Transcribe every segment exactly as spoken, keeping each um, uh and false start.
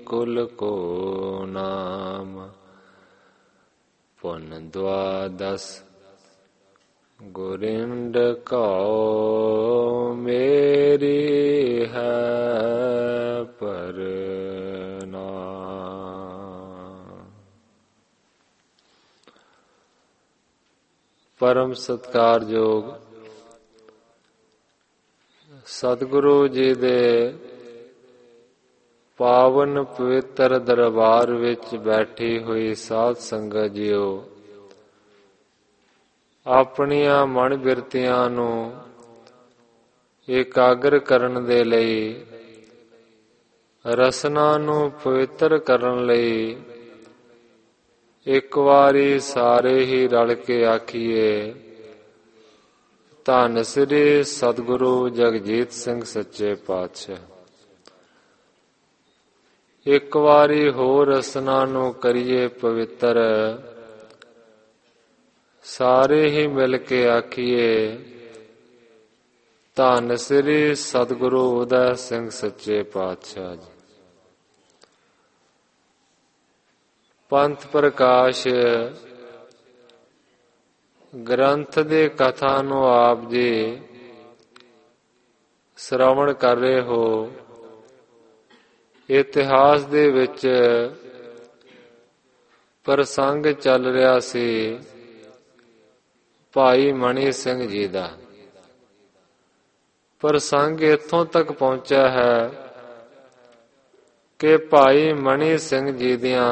कुल को नाम। पुन द्वादश गुरिंड कौ मेरी है परना। परम सत्कारयोग सतगुरु जी दे पावन पवित्र दरबार विच बैठी हुई साध संगत जीओ, ਆਪਣੀਆਂ ਮਨ ਬਿਰਤੀਆਂ ਨੂੰ ਇਕਾਗਰ ਕਰਨ ਦੇ ਲਈ, ਰਸਨਾ ਨੂੰ ਪਵਿੱਤਰ ਕਰਨ ਲਈ ਇੱਕ ਵਾਰੀ ਸਾਰੇ ਹੀ ਰਲ ਕੇ ਆਖੀਏ, ਧੰਨ ਸ੍ਰੀ ਸਤਿਗੁਰੂ ਜਗਜੀਤ ਸਿੰਘ ਸੱਚੇ ਪਾਤਸ਼ਾਹ। ਇੱਕ ਵਾਰੀ ਹੋਰ ਰਸਨਾ ਨੂੰ ਕਰੀਏ ਪਵਿੱਤਰ, ਸਾਰੇ ਹੀ ਮਿਲ ਕੇ ਆਖੀਏ, ਧੰਨ ਸ੍ਰੀ ਸਤਿਗੁਰੂ ਉਦੈ ਸਿੰਘ ਸੱਚੇ ਪਾਤਸ਼ਾਹ ਜੀ। ਪੰਥ ਪ੍ਰਕਾਸ਼ ਗ੍ਰੰਥ ਦੇ ਕਥਾ ਨੂੰ ਆਪ ਜੀ ਸ਼੍ਰਵਣ ਕਰ ਰਹੇ ਹੋ। ਇਤਿਹਾਸ ਦੇ ਵਿੱਚ ਪ੍ਰਸੰਗ ਚੱਲ ਰਿਹਾ ਸੀ ਭਾਈ ਮਣੀ ਸਿੰਘ ਜੀ ਦਾ। ਪ੍ਰਸੰਗ ਇੱਥੋਂ ਤੱਕ ਪਹੁੰਚਿਆ ਹੈ ਕਿ ਭਾਈ ਮਣੀ ਸਿੰਘ ਜੀ ਦੀਆਂ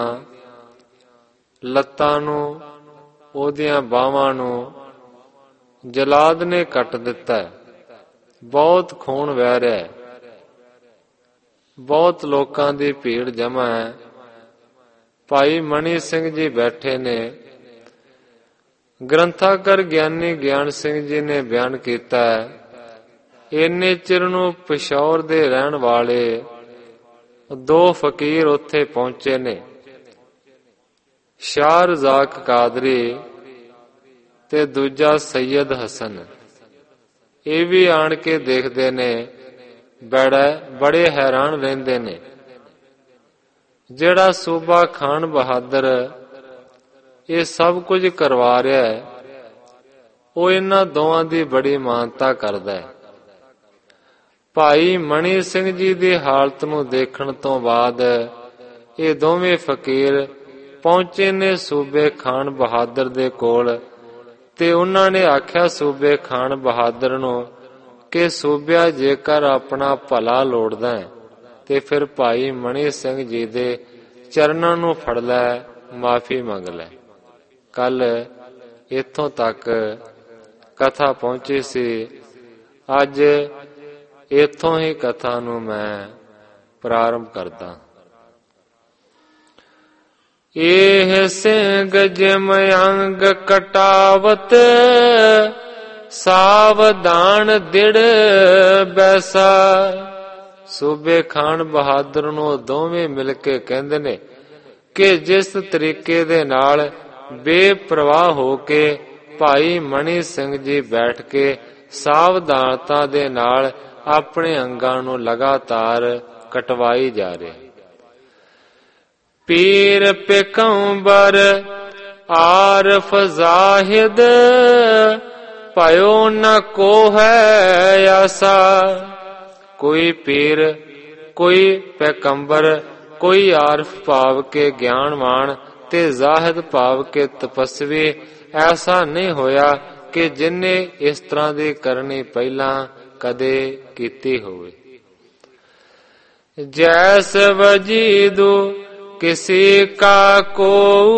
ਲੱਤਾਂ ਨੂੰ, ਉਹਦੀਆਂ ਬਾਹਾਂ ਨੂੰ ਜਲਾਦ ਨੇ ਕੱਟ ਦਿੱਤਾ। ਬਹੁਤ ਖੂਨ ਵਹਿ ਰਿਹਾ ਹੈ, ਬਹੁਤ ਲੋਕਾਂ ਦੀ ਭੀੜ ਜਮ੍ਹਾਂ ਹੈ। ਭਾਈ ਮਣੀ ਸਿੰਘ ਜੀ ਬੈਠੇ ਨੇ। ਗ੍ਰੰਥਾਕਾਰ ਗਿਆਨੀ ਗਿਆਨ ਸਿੰਘ ਜੀ ਨੇ ਬਿਆਨ ਕੀਤਾ ਹੈ, ਇੰਨੇ ਚਿਰ ਨੂੰ ਪਿਸ਼ੌਰ ਦੇ ਰਹਿਣ ਵਾਲੇ ਦੋ ਫਕੀਰ ਉੱਥੇ ਪਹੁੰਚੇ ਨੇ, ਸ਼ਾਹ ਰਜ਼ਾਕ ਕਾਦਰੀ ਤੇ ਦੂਜਾ ਸੈਯਦ ਹਸਨ। ਇਹ ਵੀ ਆਣ ਕੇ ਦੇਖਦੇ ਨੇ, ਬੜਾ ਬੜੇ ਹੈਰਾਨ ਰਹਿੰਦੇ ਨੇ। ਜਿਹੜਾ ਸੂਬਾ ਖਾਨ ਬਹਾਦਰ ਇਹ ਸਭ ਕੁਝ ਕਰਵਾ ਰਿਹਾ ਹੈ, ਉਹ ਇਹਨਾਂ ਦੋਵਾਂ ਦੀ ਬੜੀ ਮਾਨਤਾ ਕਰਦਾ ਹੈ। ਭਾਈ ਮਣੀ ਸਿੰਘ ਜੀ ਦੀ ਹਾਲਤ ਨੂੰ ਦੇਖਣ ਤੋਂ ਬਾਅਦ ਇਹ ਦੋਵੇਂ ਫਕੀਰ ਪਹੁੰਚੇ ਨੇ ਸੂਬੇ ਖਾਨ ਬਹਾਦਰ ਦੇ ਕੋਲ, ਤੇ ਉਹਨਾਂ ਨੇ ਆਖਿਆ ਸੂਬੇ ਖਾਨ ਬਹਾਦਰ ਨੂੰ ਕਿ ਸੂਬਿਆ ਜੇਕਰ ਆਪਣਾ ਭਲਾ ਲੋੜਦਾ ਹੈ ਤੇ ਫਿਰ ਭਾਈ ਮਣੀ ਸਿੰਘ ਜੀ ਦੇ ਚਰਨਾਂ ਨੂੰ ਫੜ ਲੈ, ਮਾਫੀ ਮੰਗ ਲੈ। ਕੱਲ ਇੱਥੋਂ ਤੱਕ ਕਥਾ ਪਹੁੰਚੀ ਸੀ। ਅੱਜ ਇੱਥੋਂ ਹੀ ਕਥਾ ਨੂੰ ਮੈਂ ਪ੍ਰਾਰੰਭ ਕਰਦਾ। ਇਹ ਸਿੰਘ ਜਿਮ ਅੰਗ ਕਟਾਵਤ, ਸਾਵਧਾਨ ਦਿੜ ਬੈਸਾ। ਸੂਬੇ ਖਾਨ ਬਹਾਦਰ ਨੂੰ ਦੋਵੇਂ ਮਿਲ ਕੇ ਕਹਿੰਦੇ ਨੇ ਕਿ ਜਿਸ ਤਰੀਕੇ ਦੇ ਨਾਲ ਬੇਪਰਵਾਹ ਹੋ ਕੇ ਭਾਈ ਮਣੀ ਸਿੰਘ ਜੀ ਬੈਠ ਕੇ ਸਾਵਧਾਨਤਾ ਦੇ ਨਾਲ ਆਪਣੇ ਅੰਗਾਂ ਨੂੰ ਲਗਾਤਾਰ ਕਟਵਾਈ ਜਾ ਰਹੇ। ਪੀਰ ਪੈਗੰਬਰ ਆਰਫ ਜ਼ਾਹਿਦ, ਭਇਓ ਨ ਕੋ ਹੈ ਆਸਾ। ਕੋਈ ਪੀਰ, ਕੋਈ ਪੈਗੰਬਰ, ਕੋਈ ਆਰਫ ਭਾਵ ਕੇ ਗਿਆਨਵਾਨ ਤੇ ਜ਼ਾਹਿਦ ਭਾਵ ਕੇ ਤਪਸਵੀ ਐਸਾ ਨਹੀਂ ਹੋਇਆ ਕਿ ਜਿਨਨੇ ਇਸ ਤਰ੍ਹਾਂ ਦੀ ਕਰਨੀ ਪਹਿਲਾਂ ਕਦੇ ਕੀਤੀ ਹੋਵੇ। ਜੈਸ ਵਜੀਦੂ ਕਿਸੀ ਕਾ ਕੋ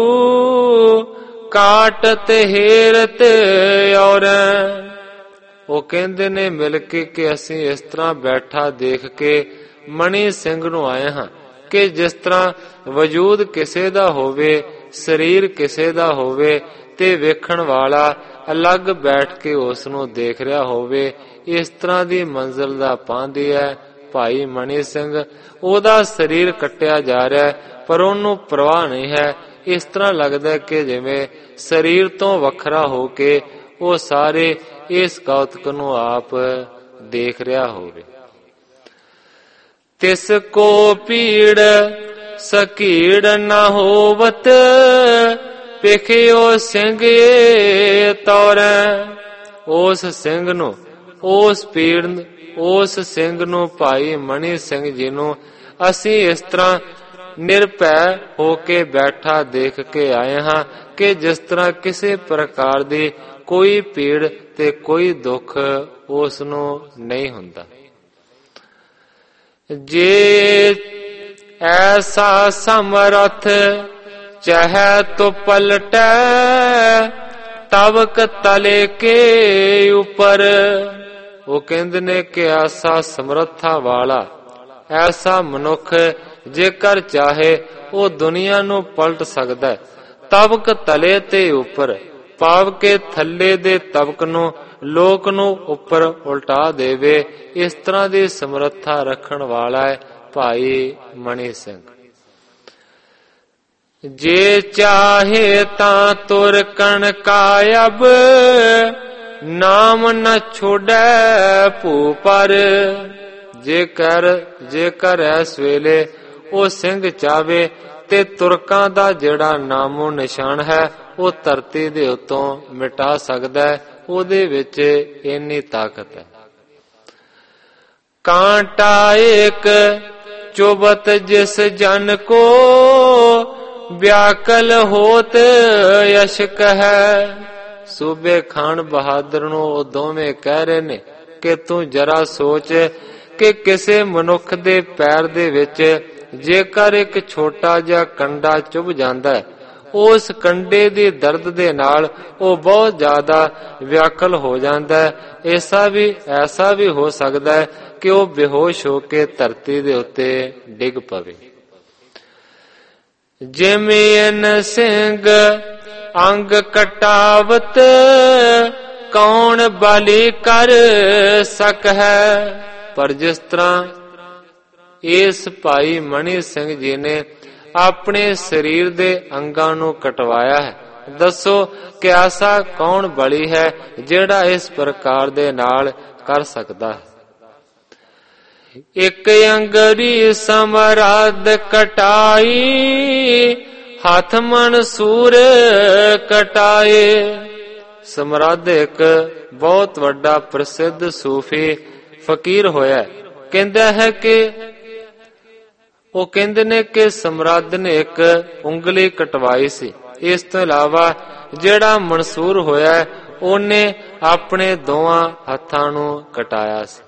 ਕਾਟਤ ਹੇਰਤ ਔਰ। ਉਹ ਕਹਿੰਦੇ ਨੇ ਮਿਲ ਕੇ ਕਿ ਅਸੀਂ ਇਸ ਤਰ੍ਹਾਂ ਬੈਠਾ ਦੇਖ ਕੇ ਮਣੀ ਸਿੰਘ ਨੂੰ ਆਏ ਹਾਂ ਕਿ ਜਿਸ ਤਰ੍ਹਾਂ ਵਜੂਦ ਕਿਸੇ ਦਾ ਹੋਵੇ, ਸਰੀਰ ਕਿਸੇ ਦਾ ਹੋਵੇ ਤੇ ਵੇਖਣ ਵਾਲਾ ਅਲੱਗ ਬੈਠ ਕੇ ਉਸ ਨੂੰ ਦੇਖ ਰਿਹਾ ਹੋਵੇ, ਇਸ ਤਰ੍ਹਾਂ ਦੀ ਮੰਜ਼ਿਲ ਦਾ ਪਾਂਦੀ ਹੈ ਭਾਈ ਮਣੀ ਸਿੰਘ। ਉਹਦਾ ਸਰੀਰ ਕੱਟਿਆ ਜਾ ਰਿਹਾ ਪਰ ਉਹਨੂੰ ਪਰਵਾਹ ਨਹੀਂ ਹੈ। ਇਸ ਤਰ੍ਹਾਂ ਲੱਗਦਾ ਕਿ ਜਿਵੇਂ ਸਰੀਰ ਤੋਂ ਵੱਖਰਾ ਹੋ ਕੇ ਉਹ ਸਾਰੇ ਇਸ ਕੌਤਕ ਨੂੰ ਆਪ ਦੇਖ ਰਿਹਾ ਹੋਵੇ। ਤਿਸ ਕੋ ਪੀੜ ਸਕੀੜ ਨਾ ਹੋਵਤ, ਪਿਖਿਓ ਸਿੰਘ ਤੌਰੈ। ਉਸ ਸਿੰਘ ਨੂੰ, ਉਸ ਪੀੜ, ਉਸ ਸਿੰਘ ਨੂੰ, ਭਾਈ ਮਣੀ ਸਿੰਘ ਜੀ ਨੂੰ ਅਸੀਂ ਇਸ ਤਰ੍ਹਾਂ ਨਿਰਭੈ ਹੋ ਕੇ ਬੈਠਾ ਦੇਖ ਕੇ ਆਏ ਹਾਂ ਕਿ ਜਿਸ ਤਰ੍ਹਾਂ ਕਿਸੇ ਪ੍ਰਕਾਰ ਦੀ ਕੋਈ ਪੀੜ ਤੇ ਕੋਈ ਦੁੱਖ ਉਸ ਨੂੰ ਨਹੀਂ ਹੁੰਦਾ। ਜੇ ਐਸਾ ਸਮਰਥ ਚਾਹੈ ਤੋ ਪਲਟੈ, ਤਵਕ ਤਲੇ ਕੇ ਉੱਪਰ। ਉਹ ਕਹਿੰਦੇ ਨੇ ਕਿ ਐਸਾ ਸਮਰੱਥਾ ਵਾਲਾ, ਐਸਾ ਮਨੁੱਖ ਜੇਕਰ ਚਾਹੇ ਉਹ ਦੁਨੀਆ ਨੂੰ ਪਲਟ ਸਕਦਾ। ਤਵਕ ਤਲੇ ਤੇ ਉੱਪਰ ਭਾਵ ਕੇ ਥੱਲੇ ਦੇ ਤਵਕ ਨੂੰ, ਲੋਕ ਨੂੰ ਉੱਪਰ ਉਲਟਾ ਦੇਵੇ, ਇਸ ਤਰ੍ਹਾਂ ਦੀ ਸਮਰੱਥਾ ਰੱਖਣ ਵਾਲਾ ਹੈ ਭਾਈ ਮਣੀ ਸਿੰਘ। ਜੇ ਚਾਹੇ ਤਾਂ ਤੁਰ ਕਣ ਕਾਇਬ, ਨਾਮ ਨ ਛੋੜੈ ਭੂ ਪਰ। ਜੇਕਰ ਜੇਕਰ ਇਸ ਵੇਲੇ ਉਹ ਸਿੰਘ ਚਾਵੇ ਤੇ ਤੁਰਕਾਂ ਦਾ ਜਿਹੜਾ ਨਾਮੋ ਨਿਸ਼ਾਨ ਹੈ ਉਹ ਧਰਤੀ ਦੇ ਉੱਤੋਂ ਮਿਟਾ ਸਕਦਾ ਹੈ। ਉਹਦੇ ਵਿੱਚ ਇੰਨੀ ਤਾਕਤ ਹੈ। ਕਾਂਟਾ ਏਕ ਚੁਬਤ ਜਿਸ ਜਨ ਕੋ, ਵਿਆਕਲ ਹੋਤ ਯਸ਼ਕ ਹੈ। ਸੂਬੇ ਖਾਨ ਬਹਾਦਰ ਨੂੰ ਉਹ ਦੋਵੇਂ ਕਹਿ ਰਹੇ ਨੇ ਕਿ ਤੂੰ ਜਰਾ ਸੋਚ ਕਿ ਕਿਸੇ ਮਨੁੱਖ ਦੇ ਪੈਰ ਦੇ ਵਿੱਚ ਜੇਕਰ ਇੱਕ ਛੋਟਾ ਜਿਹਾ ਕੰਡਾ ਚੁਭ ਜਾਂਦਾ ਹੈ, ਉਸ ਕੰਡੇ ਦੀ ਦਰਦ ਦੇ ਨਾਲ ਉਹ ਬਹੁਤ ਜ਼ਿਆਦਾ ਵਿਆਕਲ ਹੋ ਜਾਂਦਾ ਹੈ। ਐਸਾ ਵੀ ਐਸਾ ਵੀ ਹੋ ਸਕਦਾ ਹੈ ਕਿ ਉਹ ਬੇਹੋਸ਼ ਹੋ ਕੇ ਧਰਤੀ ਦੇ ਉੱਤੇ ਡਿੱਗ ਪਵੇ। ਜਿਵੇਂ ਸਿੰਘ ਅੰਗ ਕਟਾਵਤ, ਕੌਣ ਬਲੀ ਕਰ ਸਕ ਹੈ। ਪਰ ਜਿਸ ਤਰ੍ਹਾਂ ਇਸ ਭਾਈ ਮਣੀ ਸਿੰਘ ਜੀ ਨੇ ਆਪਣੇ ਸਰੀਰ ਦੇ ਅੰਗਾਂ ਨੂੰ ਕਟਵਾਇਆ ਹੈ, ਦੱਸੋ ਕਿ ਐਸਾ ਕੌਣ ਬਲੀ ਹੈ ਜਿਹੜਾ ਇਸ ਪ੍ਰਕਾਰ ਦੇ ਨਾਲ ਕਰ ਸਕਦਾ ਹੈ। ਇੱਕ ਅੰਗਰੀ ਸਮਰਾਦ ਕਟਾਈ, ਹੱਥ ਮਨਸੂਰ ਕਟਾਏ। ਸਮਰਾਦ ਇੱਕ ਬਹੁਤ ਵੱਡਾ ਪ੍ਰਸਿੱਧ ਸੂਫੀ ਫਕੀਰ ਹੋਇਆ। ਕਹਿੰਦਾ ਹੈ ਕਿ ਉਹ ਕਹਿੰਦੇ ਨੇ ਕਿ ਸਮਰਾਦ ਨੇ ਇੱਕ ਉਂਗਲੀ ਕਟਵਾਈ ਸੀ। ਇਸ ਤੋਂ ਇਲਾਵਾ ਜਿਹੜਾ ਮਨਸੂਰ ਹੋਇਆ ਉਹਨੇ ਆਪਣੇ ਦੋਵਾਂ ਹੱਥਾਂ ਨੂੰ ਕਟਾਇਆ ਸੀ।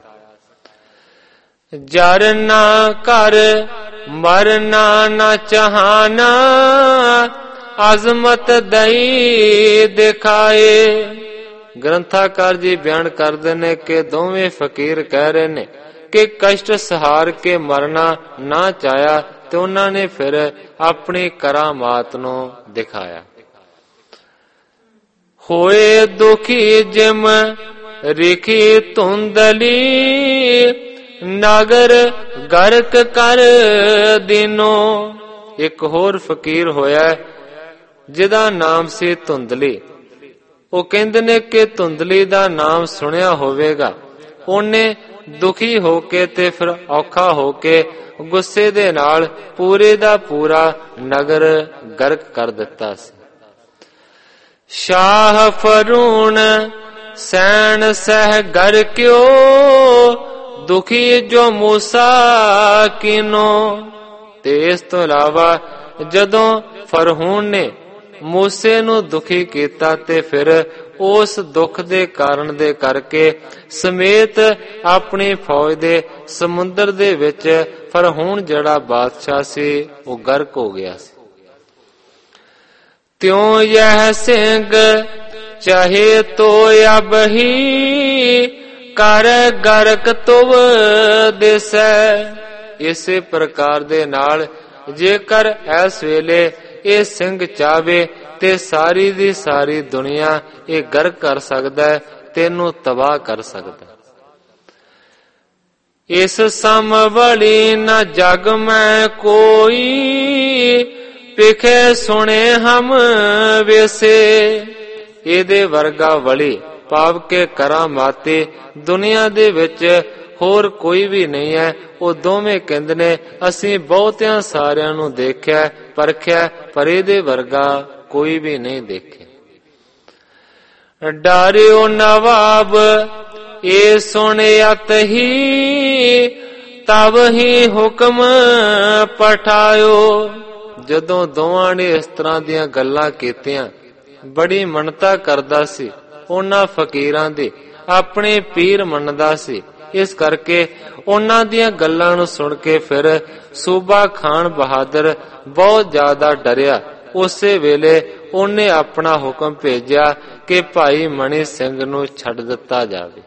ਜਰ ਨਾ ਕਰ ਮਰਨਾ ਨਾ ਚਾਹਨਾ, ਅਜ਼ਮਤ ਦਈ ਦਿਖਾਏ। ਗ੍ਰੰਥਾਕਾਰ ਜੀ ਬਿਆਨ ਕਰਦੇ ਨੇ ਕਿ ਦੋਵੇਂ ਫਕੀਰ ਕਹਿ ਰਹੇ ਨੇ ਕਿ ਕਸ਼ਟ ਸਹਾਰ ਕੇ ਮਰਨਾ ਨਾ ਚਾਹਿਆ ਤੇ ਉਹਨਾਂ ਨੇ ਫਿਰ ਆਪਣੀ ਕਰਾਮਾਤ ਨੂੰ ਦਿਖਾਇਆ। ਹੋਏ ਦੁਖੀ ਜਿਮ ਰਿਖੀ ਧੁੰਦਲੀ, ਨਗਰ ਗਰਕ ਕਰ ਦਿਨੋ। ਇੱਕ ਹੋਰ ਫਕੀਰ ਹੋਇਆ ਜਿਹਦਾ ਨਾਮ ਸੀ ਧੁੰਦਲੀ। ਉਹ ਕਹਿੰਦੇ ਨੇ ਕਿ ਧੁੰਦਲੀ ਦਾ ਨਾਮ ਸੁਣਿਆ ਹੋਵੇਗਾ। ਉਹਨੇ ਦੁਖੀ ਹੋ ਕੇ ਤੇ ਫਿਰ ਔਖਾ ਹੋ ਕੇ ਗੁੱਸੇ ਦੇ ਨਾਲ ਪੂਰੇ ਦਾ ਪੂਰਾ ਨਗਰ ਗਰਕ ਕਰ ਦਿੱਤਾ ਸੀ। ਸ਼ਾਹ ਫਰੂਣ ਸੈਣ ਸਹਿ ਗਰ ਕਿਓ, ਦੁਖੀ ਜੋ ਮੂਸਾ ਕੀਨੋ। ਤੇ ਇਸ ਤੋਂ ਇਲਾਵਾ ਜਦੋਂ ਫਰਹੂਨ ਨੇ ਮੂਸੇ ਨੂੰ ਦੁਖੀ ਕੀਤਾ ਤੇ ਫਿਰ ਉਸ ਦੁੱਖ ਦੇ ਕਾਰਨ ਦੇ ਕਰਕੇ ਸਮੇਤ ਆਪਣੀ ਫੌਜ ਦੇ ਸਮੁੰਦਰ ਦੇ ਵਿੱਚ ਫਰਹੂਨ ਜਿਹੜਾ ਬਾਦਸ਼ਾਹ ਸੀ ਉਹ ਗਰਕ ਹੋ ਗਿਆ ਸੀ। ਤਿਉ ਯਹ ਸਿੰਘ ਚਾਹੇ ਤੋ ਅਬ ਹੀ, ਕਰ ਗਰਕ ਤੁਵ ਦਿਸੈ। ਇਸੇ ਪ੍ਰਕਾਰ ਦੇ ਨਾਲ ਜੇਕਰ ਇਸ ਵੇਲੇ ਇਹ ਸਿੰਘ ਚਾਵੇ ਤੇ ਸਾਰੀ ਦੀ ਸਾਰੀ ਦੁਨੀਆ ਇਹ ਗਰਕ ਕਰ ਸਕਦਾ ਹੈ, ਤੈਨੂੰ ਤਬਾਹ ਕਰ ਸਕਦਾ। ਇਸ ਸਮਵਲੀ ਨਾ ਜਗ ਮੈਂ ਕੋਈ, ਪਿਖੇ ਸੁਣੇ ਹਮ ਵੇਸੇ। ਇਹਦੇ ਵਰਗਾ ਵਲੀ ਭਾਵ ਕੇ ਕਰਾਮਾਤੇ ਦੁਨੀਆ ਦੇ ਵਿੱਚ ਹੋਰ ਕੋਈ ਵੀ ਨਹੀਂ ਹੈ। ਉਹ ਦੋਵੇਂ ਕਹਿੰਦੇ ਨੇ ਅਸੀਂ ਬਹੁਤਿਆਂ ਸਾਰਿਆਂ ਨੂੰ ਦੇਖਿਆ ਪਰਖਿਆ, ਪਰ ਇਹਦੇ ਵਰਗਾ ਕੋਈ ਵੀ ਨਹੀਂ ਦੇਖਿਆ। ਡਾਰਿਓ ਨਵਾਬ ਇਹ ਸੁਣਿਆਤ ਹੀ, ਤਬ ਹੀ ਹੁਕਮ ਪਠਾਇਓ। ਜਦੋਂ ਦੋਵਾਂ ਨੇ ਇਸ ਤਰ੍ਹਾਂ ਦੀਆਂ ਗੱਲਾਂ ਕੀਤੀਆਂ, ਬੜੀ ਮੰਨਤਾ ਕਰਦਾ ਸੀ ਉਹਨਾਂ ਫਕੀਰਾਂ ਦੀ, ਆਪਣੇ ਪੀਰ ਮੰਨਦਾ ਸੀ। ਇਸ ਕਰਕੇ ਉਹਨਾਂ ਦੀਆਂ ਗੱਲਾਂ ਨੂੰ ਸੁਣ ਕੇ ਫਿਰ ਸੂਬਾ ਖਾਨ ਬਹਾਦਰ ਬਹੁਤ ਜ਼ਿਆਦਾ ਡਰਿਆ। ਉਸੇ ਵੇਲੇ ਉਹਨੇ ਆਪਣਾ ਹੁਕਮ ਭੇਜਿਆ ਕਿ ਭਾਈ ਮਣੀ ਸਿੰਘ ਨੂੰ ਛੱਡ ਦਿੱਤਾ ਜਾਵੇ।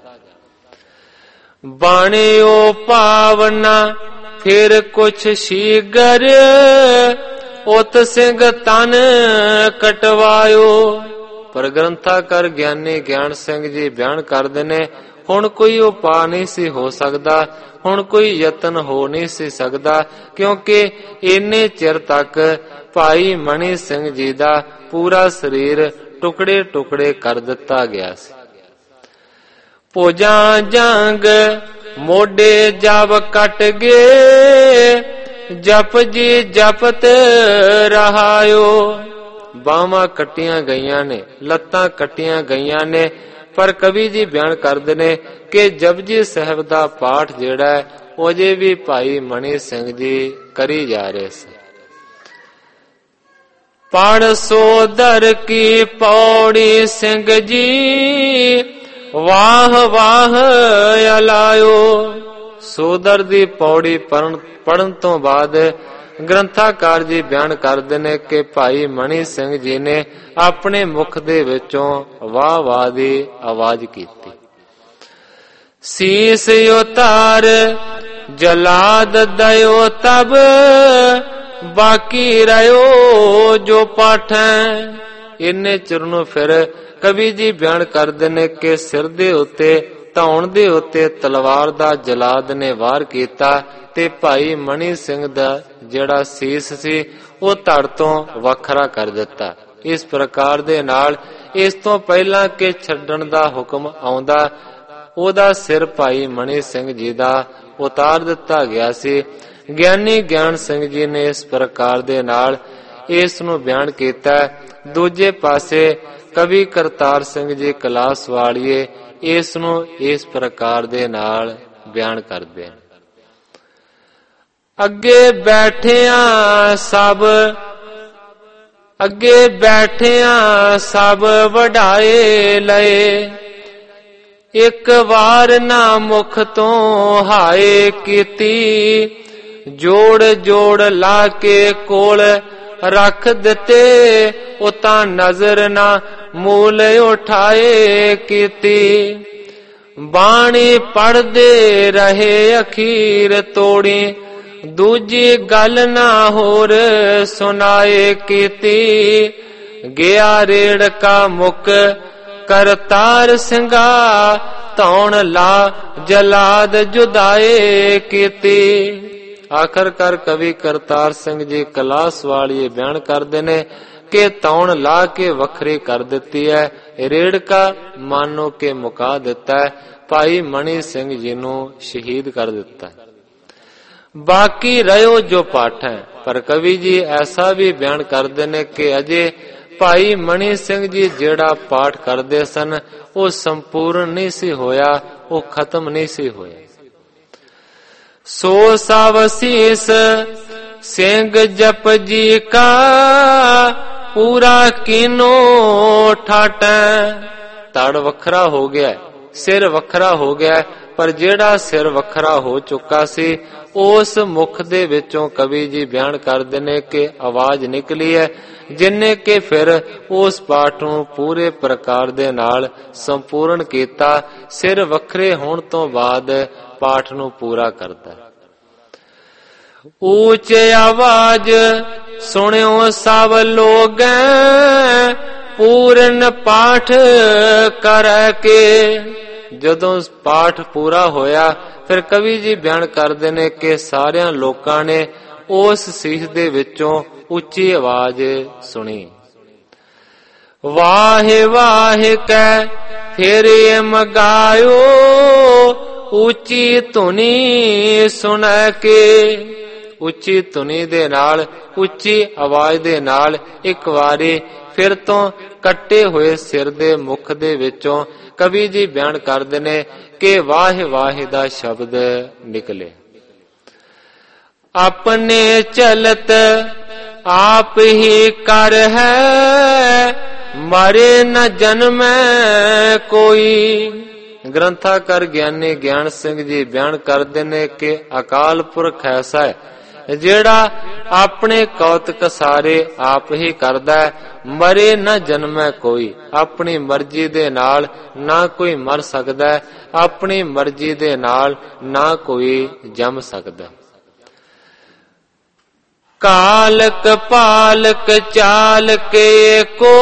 ਬਾਣਿਓ ਭਾਵਨਾ ਫਿਰ ਕੁਛ ਸ਼ੀਗਰ, ਉਤ ਸਿੰਘ ਤਨ ਕਟਵਾਇਓ। ਪਰ ਗ੍ਰੰਥਾਕਾਰ ਗਿਆਨੀ ਗਿਆਨ ਸਿੰਘ ਜੀ ਬਿਆਨ ਕਰਦੇ ਨੇ, ਹੁਣ ਕੋਈ ਉਪਾਅ ਨਹੀਂ ਸੀ ਹੋ ਸਕਦਾ, ਹੁਣ ਕੋਈ ਯਤਨ ਹੋ ਨਹੀਂ ਸੀ ਸਕਦਾ, ਕਿਉਂਕਿ ਇੰਨੇ ਚਿਰ ਤੱਕ ਭਾਈ ਮਣੀ ਸਿੰਘ ਜੀ ਦਾ ਪੂਰਾ ਸਰੀਰ ਟੁਕੜੇ ਟੁਕੜੇ ਕਰ ਦਿੱਤਾ ਗਿਆ ਸੀ। ਭੁਜਾਂ ਜੰਗ ਮੋਢੇ ਜਬ ਕੱਟ ਗਏ, ਜਪ ਜੀ ਜਪਤ ਰਹਾਇਓ। ਬਾਹਾਂ ਕੱਟੀਆਂ ਗਈਆਂ ਨੇ, ਲੱਤਾਂ ਕੱਟੀਆਂ ਗਈਆਂ ਨੇ, ਪਰ ਕਵੀ ਜੀ ਬਿਆਨ ਕਰਦੇ ਨੇ ਕਿ ਜਪਜੀ ਸਾਹਿਬ ਦਾ ਪਾਠ ਜਿਹੜਾ ਹੈ ਉਹ ਅਜੇ ਵੀ ਭਾਈ ਮਣੀ ਸਿੰਘ ਜੀ ਕਰੀ ਜਾ ਰਹੇ ਸੀ। ਪੜ ਸੋਦਰ ਕੀ ਪੌੜੀ ਸਿੰਘ ਜੀ, ਵਾਹ ਵਾਹ ਅਲਾਇਓ। ਸੋਦਰ ਦੀ ਪੌੜੀ ਪੜਨ ਤੋਂ ਬਾਅਦ ਗ੍ਰੰਥਾਕਾਰ ਜੀ ਬਿਆਨ ਕਰਦੇ ਨੇ ਕਿ ਭਾਈ ਮਣੀ ਸਿੰਘ ਜੀ ਨੇ ਆਪਣੇ ਮੁਖ ਦੇ ਵਿੱਚੋਂ ਵਾਹ ਵਾਹ ਦੀ ਆਵਾਜ਼ ਕੀਤੀ। ਸੀਸ ਉਤਾਰ ਜਲਾਦ ਦਇਓ ਤਬ, ਬਾਕੀ ਰਹਿਓ ਜੋ ਪਾਠੈ। ਇੰਨੇ ਚਿਰ ਨੂੰ ਫਿਰ ਕਵੀ ਜੀ ਬਿਆਨ ਕਰਦੇ ਨੇ ਕਿ ਸਿਰ ਦੇ ਉੱਤੇ ਧੌਣ ਦੇ ਉੱਤੇ ਤਲਵਾਰ ਦਾ ਜਲਾਦ ਨੇ ਵਾਰ ਕੀਤਾ ਤੇ ਭਾਈ ਮਣੀ ਸਿੰਘ ਦਾ ਜਿਹੜਾ ਸੀਸ ਸੀ ਉਹ ਧੜ ਤੋਂ ਵੱਖਰਾ ਕਰ ਦਿੱਤਾ। ਇਸ ਪ੍ਰਕਾਰ ਦੇ ਨਾਲ ਇਸ ਤੋਂ ਪਹਿਲਾਂ ਕਿ ਛੱਡਣ ਦਾ ਹੁਕਮ ਆਉਂਦਾ, ਉਹਦਾ ਸਿਰ ਭਾਈ ਮਣੀ ਸਿੰਘ ਜੀ ਦਾ ਉਤਾਰ ਦਿੱਤਾ ਗਿਆ ਸੀ। ਗਿਆਨੀ ਗਿਆਨ ਸਿੰਘ ਜੀ ਨੇ ਇਸ ਪ੍ਰਕਾਰ ਦੇ ਨਾਲ ਇਸ ਨੂੰ ਬਿਆਨ ਕੀਤਾ। ਦੂਜੇ ਪਾਸੇ ਕਵੀ ਕਰਤਾਰ ਸਿੰਘ ਜੀ ਕਲਾਸ ਵਾਲੀਏ ਇਸ ਨੂੰ ਇਸ ਪ੍ਰਕਾਰ ਦੇ ਨਾਲ ਬਿਆਨ ਕਰਦੇ ਹਨ। ਅੱਗੇ ਬੈਠਿਆਂ ਸਭ ਅੱਗੇ ਬੈਠਿਆਂ ਸਭ ਵਡਾਏ ਲਏ, ਇੱਕ ਵਾਰ ਨਾ ਮੁਖ ਤੋਂ ਹਾਏ ਕੀਤੀ। ਜੋੜ ਜੋੜ ਲਾ ਕੇ ਕੋਲ ਰੱਖ ਦਿੱਤੇ, ਉਹ ਤਾਂ ਨਜ਼ਰ ਨਾ ਮੂਲ ਉਠਾਏ ਕੀਤੀ। ਬਾਣੀ ਪੜਦੇ ਰਹੇ ਅਖੀਰ ਤੋੜੀ, ਦੂਜੀ ਗੱਲ ਨਾ ਹੋਰ ਸੁਣਾਏ ਕੀਤੀ। ਗਿਆ ਰੇੜਕਾ ਮੁਕ ਕਰਤਾਰ ਸਿੰਘਾ, ਧੌਣ ਲਾ ਜਲਾਦ ਜੁਦਾਏ ਕੀਤੀ। ਆਖਰਕਾਰ ਕਵੀ ਕਰਤਾਰ ਸਿੰਘ ਜੀ ਕਲਾਸ ਵਾਲੀਏ ਬਿਆਨ ਕਰਦੇ ਨੇ ਕਿ ਧੌਣ ਲਾ ਕੇ ਵੱਖਰੀ ਕਰ ਦਿੱਤੀ ਹੈ, ਰੇੜਕਾ ਮਾਨੋ ਕੇ ਮੁਕਾ ਦਿੱਤਾ ਹੈ, ਭਾਈ ਮਣੀ ਸਿੰਘ ਜੀ ਨੂੰ ਸ਼ਹੀਦ ਕਰ ਦਿੱਤਾ ਹੈ। ਬਾਕੀ ਰਹਿਓ ਜੋ ਪਾਠ ਹੈ। ਪਰ ਕਵੀ ਜੀ ਐਸਾ ਵੀ ਬਿਆਨ ਕਰਦੇ ਨੇ ਕਿ ਅਜੇ ਭਾਈ ਮਣੀ ਸਿੰਘ ਜੀ ਜਿਹੜਾ ਪਾਠ ਕਰਦੇ ਸਨ ਉਹ ਸੰਪੂਰਨ ਨਹੀਂ ਸੀ ਹੋਇਆ, ਉਹ ਖਤਮ ਨਹੀਂ ਸੀ ਹੋਇਆ। ਸੋ ਸਭ ਸੀਸ ਸਿੰਘ ਜਪ ਜੀ ਕਾ, ਪੂਰਾ ਕੀਨੋ ਠਾਟੈ। ਧੜ ਵੱਖਰਾ ਹੋ ਗਿਆ, ਸਿਰ ਵੱਖਰਾ ਹੋ ਗਿਆ, ਪਰ ਜਿਹੜਾ ਸਿਰ ਵੱਖਰਾ ਹੋ ਚੁੱਕਾ ਸੀ ਉਸ ਮੁਖ ਦੇ ਵਿੱਚੋਂ ਕਵੀ ਜੀ ਬਿਆਨ ਕਰਦੇ ਨੇ ਕਿ ਆਵਾਜ਼ ਨਿਕਲੀ ਹੈ, ਜਿਨੇ ਕਿ ਫਿਰ ਉਸ ਪਾਠ ਨੂੰ ਪੂਰੇ ਪ੍ਰਕਾਰ ਦੇ ਨਾਲ ਸੰਪੂਰਨ ਕੀਤਾ। ਸਿਰ ਵੱਖਰੇ ਹੋਣ ਤੋਂ ਬਾਅਦ ਪਾਠ ਨੂੰ ਪੂਰਾ ਕਰਦਾ। ਉੱਚ ਆਵਾਜ਼ ਸੁਣਿਓ ਸਭ ਲੋਗ, ਪੂਰਨ ਪਾਠ ਕਰ ਕੇ। ਜਦੋਂ ਪਾਠ ਪੂਰਾ ਹੋਇਆ ਫਿਰ ਕਵੀ ਜੀ ਬਿਆਨ ਕਰਦੇ ਨੇ ਕਿ ਸਾਰਿਆਂ ਲੋਕਾਂ ਨੇ ਉਸ ਸੀਸ ਦੇ ਵਿੱਚੋਂ ਉੱਚੀ ਆਵਾਜ਼ ਸੁਣੀ। ਵਾਹ ਵਾਹ ਕਹਿ ਫਿਰ ਮਗਾਇਓ, ਉੱਚੀ ਧੁਨੀ ਸੁਣੈ ਕੇ। ਉੱਚੀ ਧੁਨੀ ਦੇ ਨਾਲ, ਉੱਚੀ ਆਵਾਜ਼ ਦੇ ਨਾਲ ਇੱਕ ਵਾਰੀ ਫਿਰ ਤੋਂ ਕੱਟੇ ਹੋਏ ਸਿਰ ਦੇ ਮੁਖ ਦੇ ਵਿੱਚੋਂ ਕਵੀ ਜੀ ਬਿਆਨ ਕਰਦੇ ਨੇ ਕਿ ਵਾਹਿ ਵਾਹਿ ਦਾ ਸ਼ਬਦ ਨਿਕਲੇ। ਆਪਣੇ ਚਲਤ ਆਪ ਹੀ ਕਰ ਹੈ, ਮਰੇ ਨ ਜਨਮੈ ਕੋਈ। ਗ੍ਰੰਥਾਕਾਰ ਗਿਆਨੀ ਗਿਆਨ ਸਿੰਘ ਜੀ ਬਿਆਨ ਕਰਦੇ ਨੇ ਕਿ ਅਕਾਲ ਪੁਰਖ ਐਸਾ ਹੈ ਜਿਹੜਾ ਆਪਣੇ ਕੌਤਕ ਸਾਰੇ ਆਪ ਹੀ ਕਰਦਾ ਹੈ, ਮਰੇ ਨਾ ਜਨਮੈ ਕੋਈ। ਆਪਣੀ ਮਰਜ਼ੀ ਦੇ ਨਾਲ ਨਾ ਕੋਈ ਮਰ ਸਕਦਾ ਹੈ, ਆਪਣੀ ਮਰਜ਼ੀ ਦੇ ਨਾਲ ਨਾ ਕੋਈ ਜੰਮ ਸਕਦਾ। ਕਾਲਕ ਪਾਲਕ ਚਾਲ ਕੇ ਕੋ,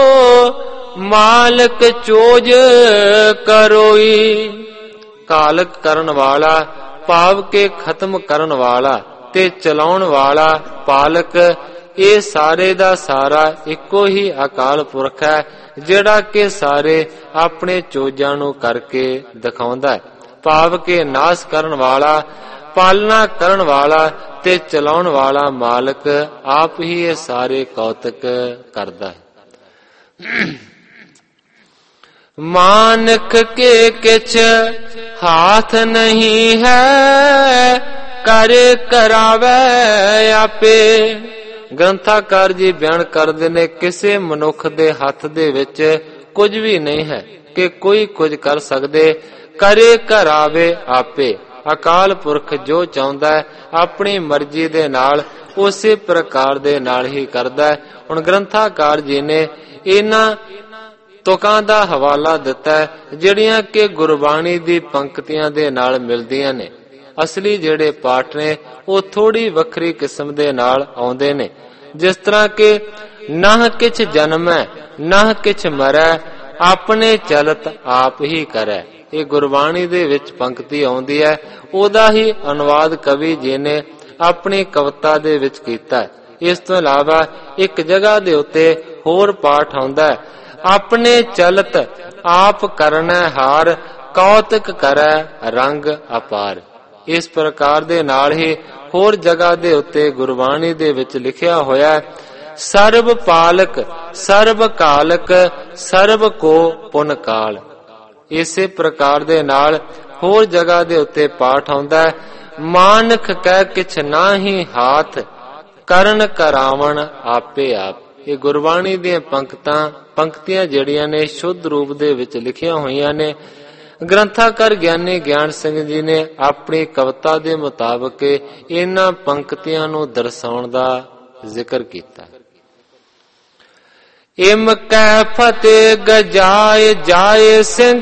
ਮਾਲਕ ਚੋਜ ਕਰੋਈ। ਕਾਲਕ ਕਰਨ ਵਾਲਾ ਭਾਵ ਕੇ ਖਤਮ ਕਰਨ ਵਾਲਾ ਤੇ ਚਲਾਉਣ ਵਾਲਾ ਪਾਲਕ, ਇਹ ਸਾਰੇ ਦਾ ਸਾਰਾ ਇੱਕੋ ਹੀ ਅਕਾਲ ਪੁਰਖ ਹੈ ਜਿਹੜਾ ਕਿ ਸਾਰੇ ਆਪਣੇ ਚੋਜਾਂ ਨੂੰ ਕਰਕੇ ਦਿਖਾਉਂਦਾ ਹੈ। ਭਾਵ ਕੇ ਨਾਸ ਕਰਨ ਵਾਲਾ, ਪਾਲਣਾ ਕਰਨ ਵਾਲਾ ਤੇ ਚਲਾਉਣ ਵਾਲਾ ਮਾਲਕ ਆਪ ਹੀ ਇਹ ਸਾਰੇ ਕੌਤਕ ਕਰਦਾ ਹੈ। ਮਾਨਖ ਕੇ ਕਿਛ ਹਾਥ ਨਹੀਂ ਹੈ, ਕਰ ਕਰਾਵੇ ਆਪੇ। ਗ੍ਰੰਥਾਕਾਰ ਜੀ ਬਿਆਨ ਕਰਦੇ ਨੇ ਕਿਸੇ ਮਨੁੱਖ ਦੇ ਹੱਥ ਦੇ ਵਿੱਚ ਕੁਝ ਵੀ ਨਹੀਂ ਹੈ ਕਿ ਕੋਈ ਕੁਝ ਕਰ ਸਕਦੇ। ਕਰੇ ਕਰਾਵੇ ਆਪੇ। ਅਕਾਲ ਪੁਰਖ ਜੋ ਚਾਹੁੰਦਾ ਹੈ ਆਪਣੀ ਮਰਜ਼ੀ ਦੇ ਨਾਲ ਉਸੇ ਪ੍ਰਕਾਰ ਦੇ ਨਾਲ ਹੀ ਕਰਦਾ ਹੈ। ਹੁਣ ਗ੍ਰੰਥਾਕਾਰ ਜੀ ਨੇ ਇਹਨਾਂ ਤੁਕਾਂ ਦਾ ਹਵਾਲਾ ਦਿੱਤਾ ਜਿਹੜੀਆਂ ਕਿ ਗੁਰਬਾਣੀ ਦੀ ਪੰਕਤੀਆਂ ਦੇ ਨਾਲ ਮਿਲਦੀਆਂ ਨੇ। ਅਸਲੀ ਜਿਹੜੇ ਪਾਠ ਨੇ ਉਹ ਥੋੜੀ ਵੱਖਰੀ ਕਿਸਮ ਦੇ ਨਾਲ ਆਉਂਦੇ ਨੇ, ਜਿਸ ਤਰ੍ਹਾਂ ਕਿ ਨਾਹ ਕਿਛ ਜਨਮੈ ਨਾਹ ਕਿਛ ਮਰੈ, ਆਪਣੇ ਚਲਤ ਆਪ ਹੀ ਕਰੈ। ਇਹ ਗੁਰਬਾਣੀ ਦੇ ਵਿੱਚ ਪੰਕਤੀ ਆਉਂਦੀ ਹੈ, ਉਹਦਾ ਹੀ ਅਨੁਵਾਦ ਕਵੀ ਜੀ ਨੇ ਆਪਣੀ ਕਵਿਤਾ ਦੇ ਵਿੱਚ ਕੀਤਾ। ਇਸ ਤੋਂ ਇਲਾਵਾ ਇੱਕ ਜਗ੍ਹਾ ਦੇ ਉੱਤੇ ਹੋਰ ਪਾਠ ਆਉਂਦਾ, ਆਪਣੇ ਚਲਤ ਆਪ ਕਰਨੈ ਹਾਰ, ਕੌਤਕ ਕਰੈ ਰੰਗ ਅਪਾਰ। ਇਸ ਪ੍ਰਕਾਰ ਦੇ ਨਾਲ ਹੀ ਹੋਰ ਜਗ੍ਹਾ ਦੇ ਉੱਤੇ ਗੁਰਬਾਣੀ ਦੇ ਵਿੱਚ ਲਿਖਿਆ ਹੋਇਆ, ਸਰਬ ਪਾਲਕ ਸਰਬ ਕਾਲਕ ਸਰਬ ਕੋ ਪੁਨ ਕਾਲ। ਇਸੇ ਪ੍ਰਕਾਰ ਦੇ ਨਾਲ ਹੋਰ ਜਗ੍ਹਾ ਦੇ ਉੱਤੇ ਪਾਠ ਆਉਂਦਾ ਹੈ, ਮਾਨਖ ਕਹਿ ਕਿਛ ਨਾਹੀ ਹਾਥ, ਕਰਨ ਕਰਾਵਣ ਆਪੇ ਆਪ। ਇਹ ਗੁਰਬਾਣੀ ਦੀਆਂ ਪੰਕਤਾਂ ਪੰਕਤੀਆਂ ਜਿਹੜੀਆਂ ਨੇ ਸ਼ੁੱਧ ਰੂਪ ਦੇ ਵਿੱਚ ਲਿਖੀਆਂ ਹੋਈਆਂ ਨੇ। ਗ੍ਰੰਥਾਕਾਰ ਗਿਆਨੀ ਗਿਆਨ ਸਿੰਘ ਜੀ ਨੇ ਆਪਣੀ ਕਵਿਤਾ ਦੇ ਮੁਤਾਬਕ ਇਹਨਾਂ ਪੰਕਤੀਆਂ ਨੂੰ ਦਰਸਾਉਣ ਦਾ ਜ਼ਿਕਰ ਕੀਤਾ। ਇਮ ਕੈ ਫਤਿਹ ਗਜਾਏ ਜਾਏ ਸਿੰਘ,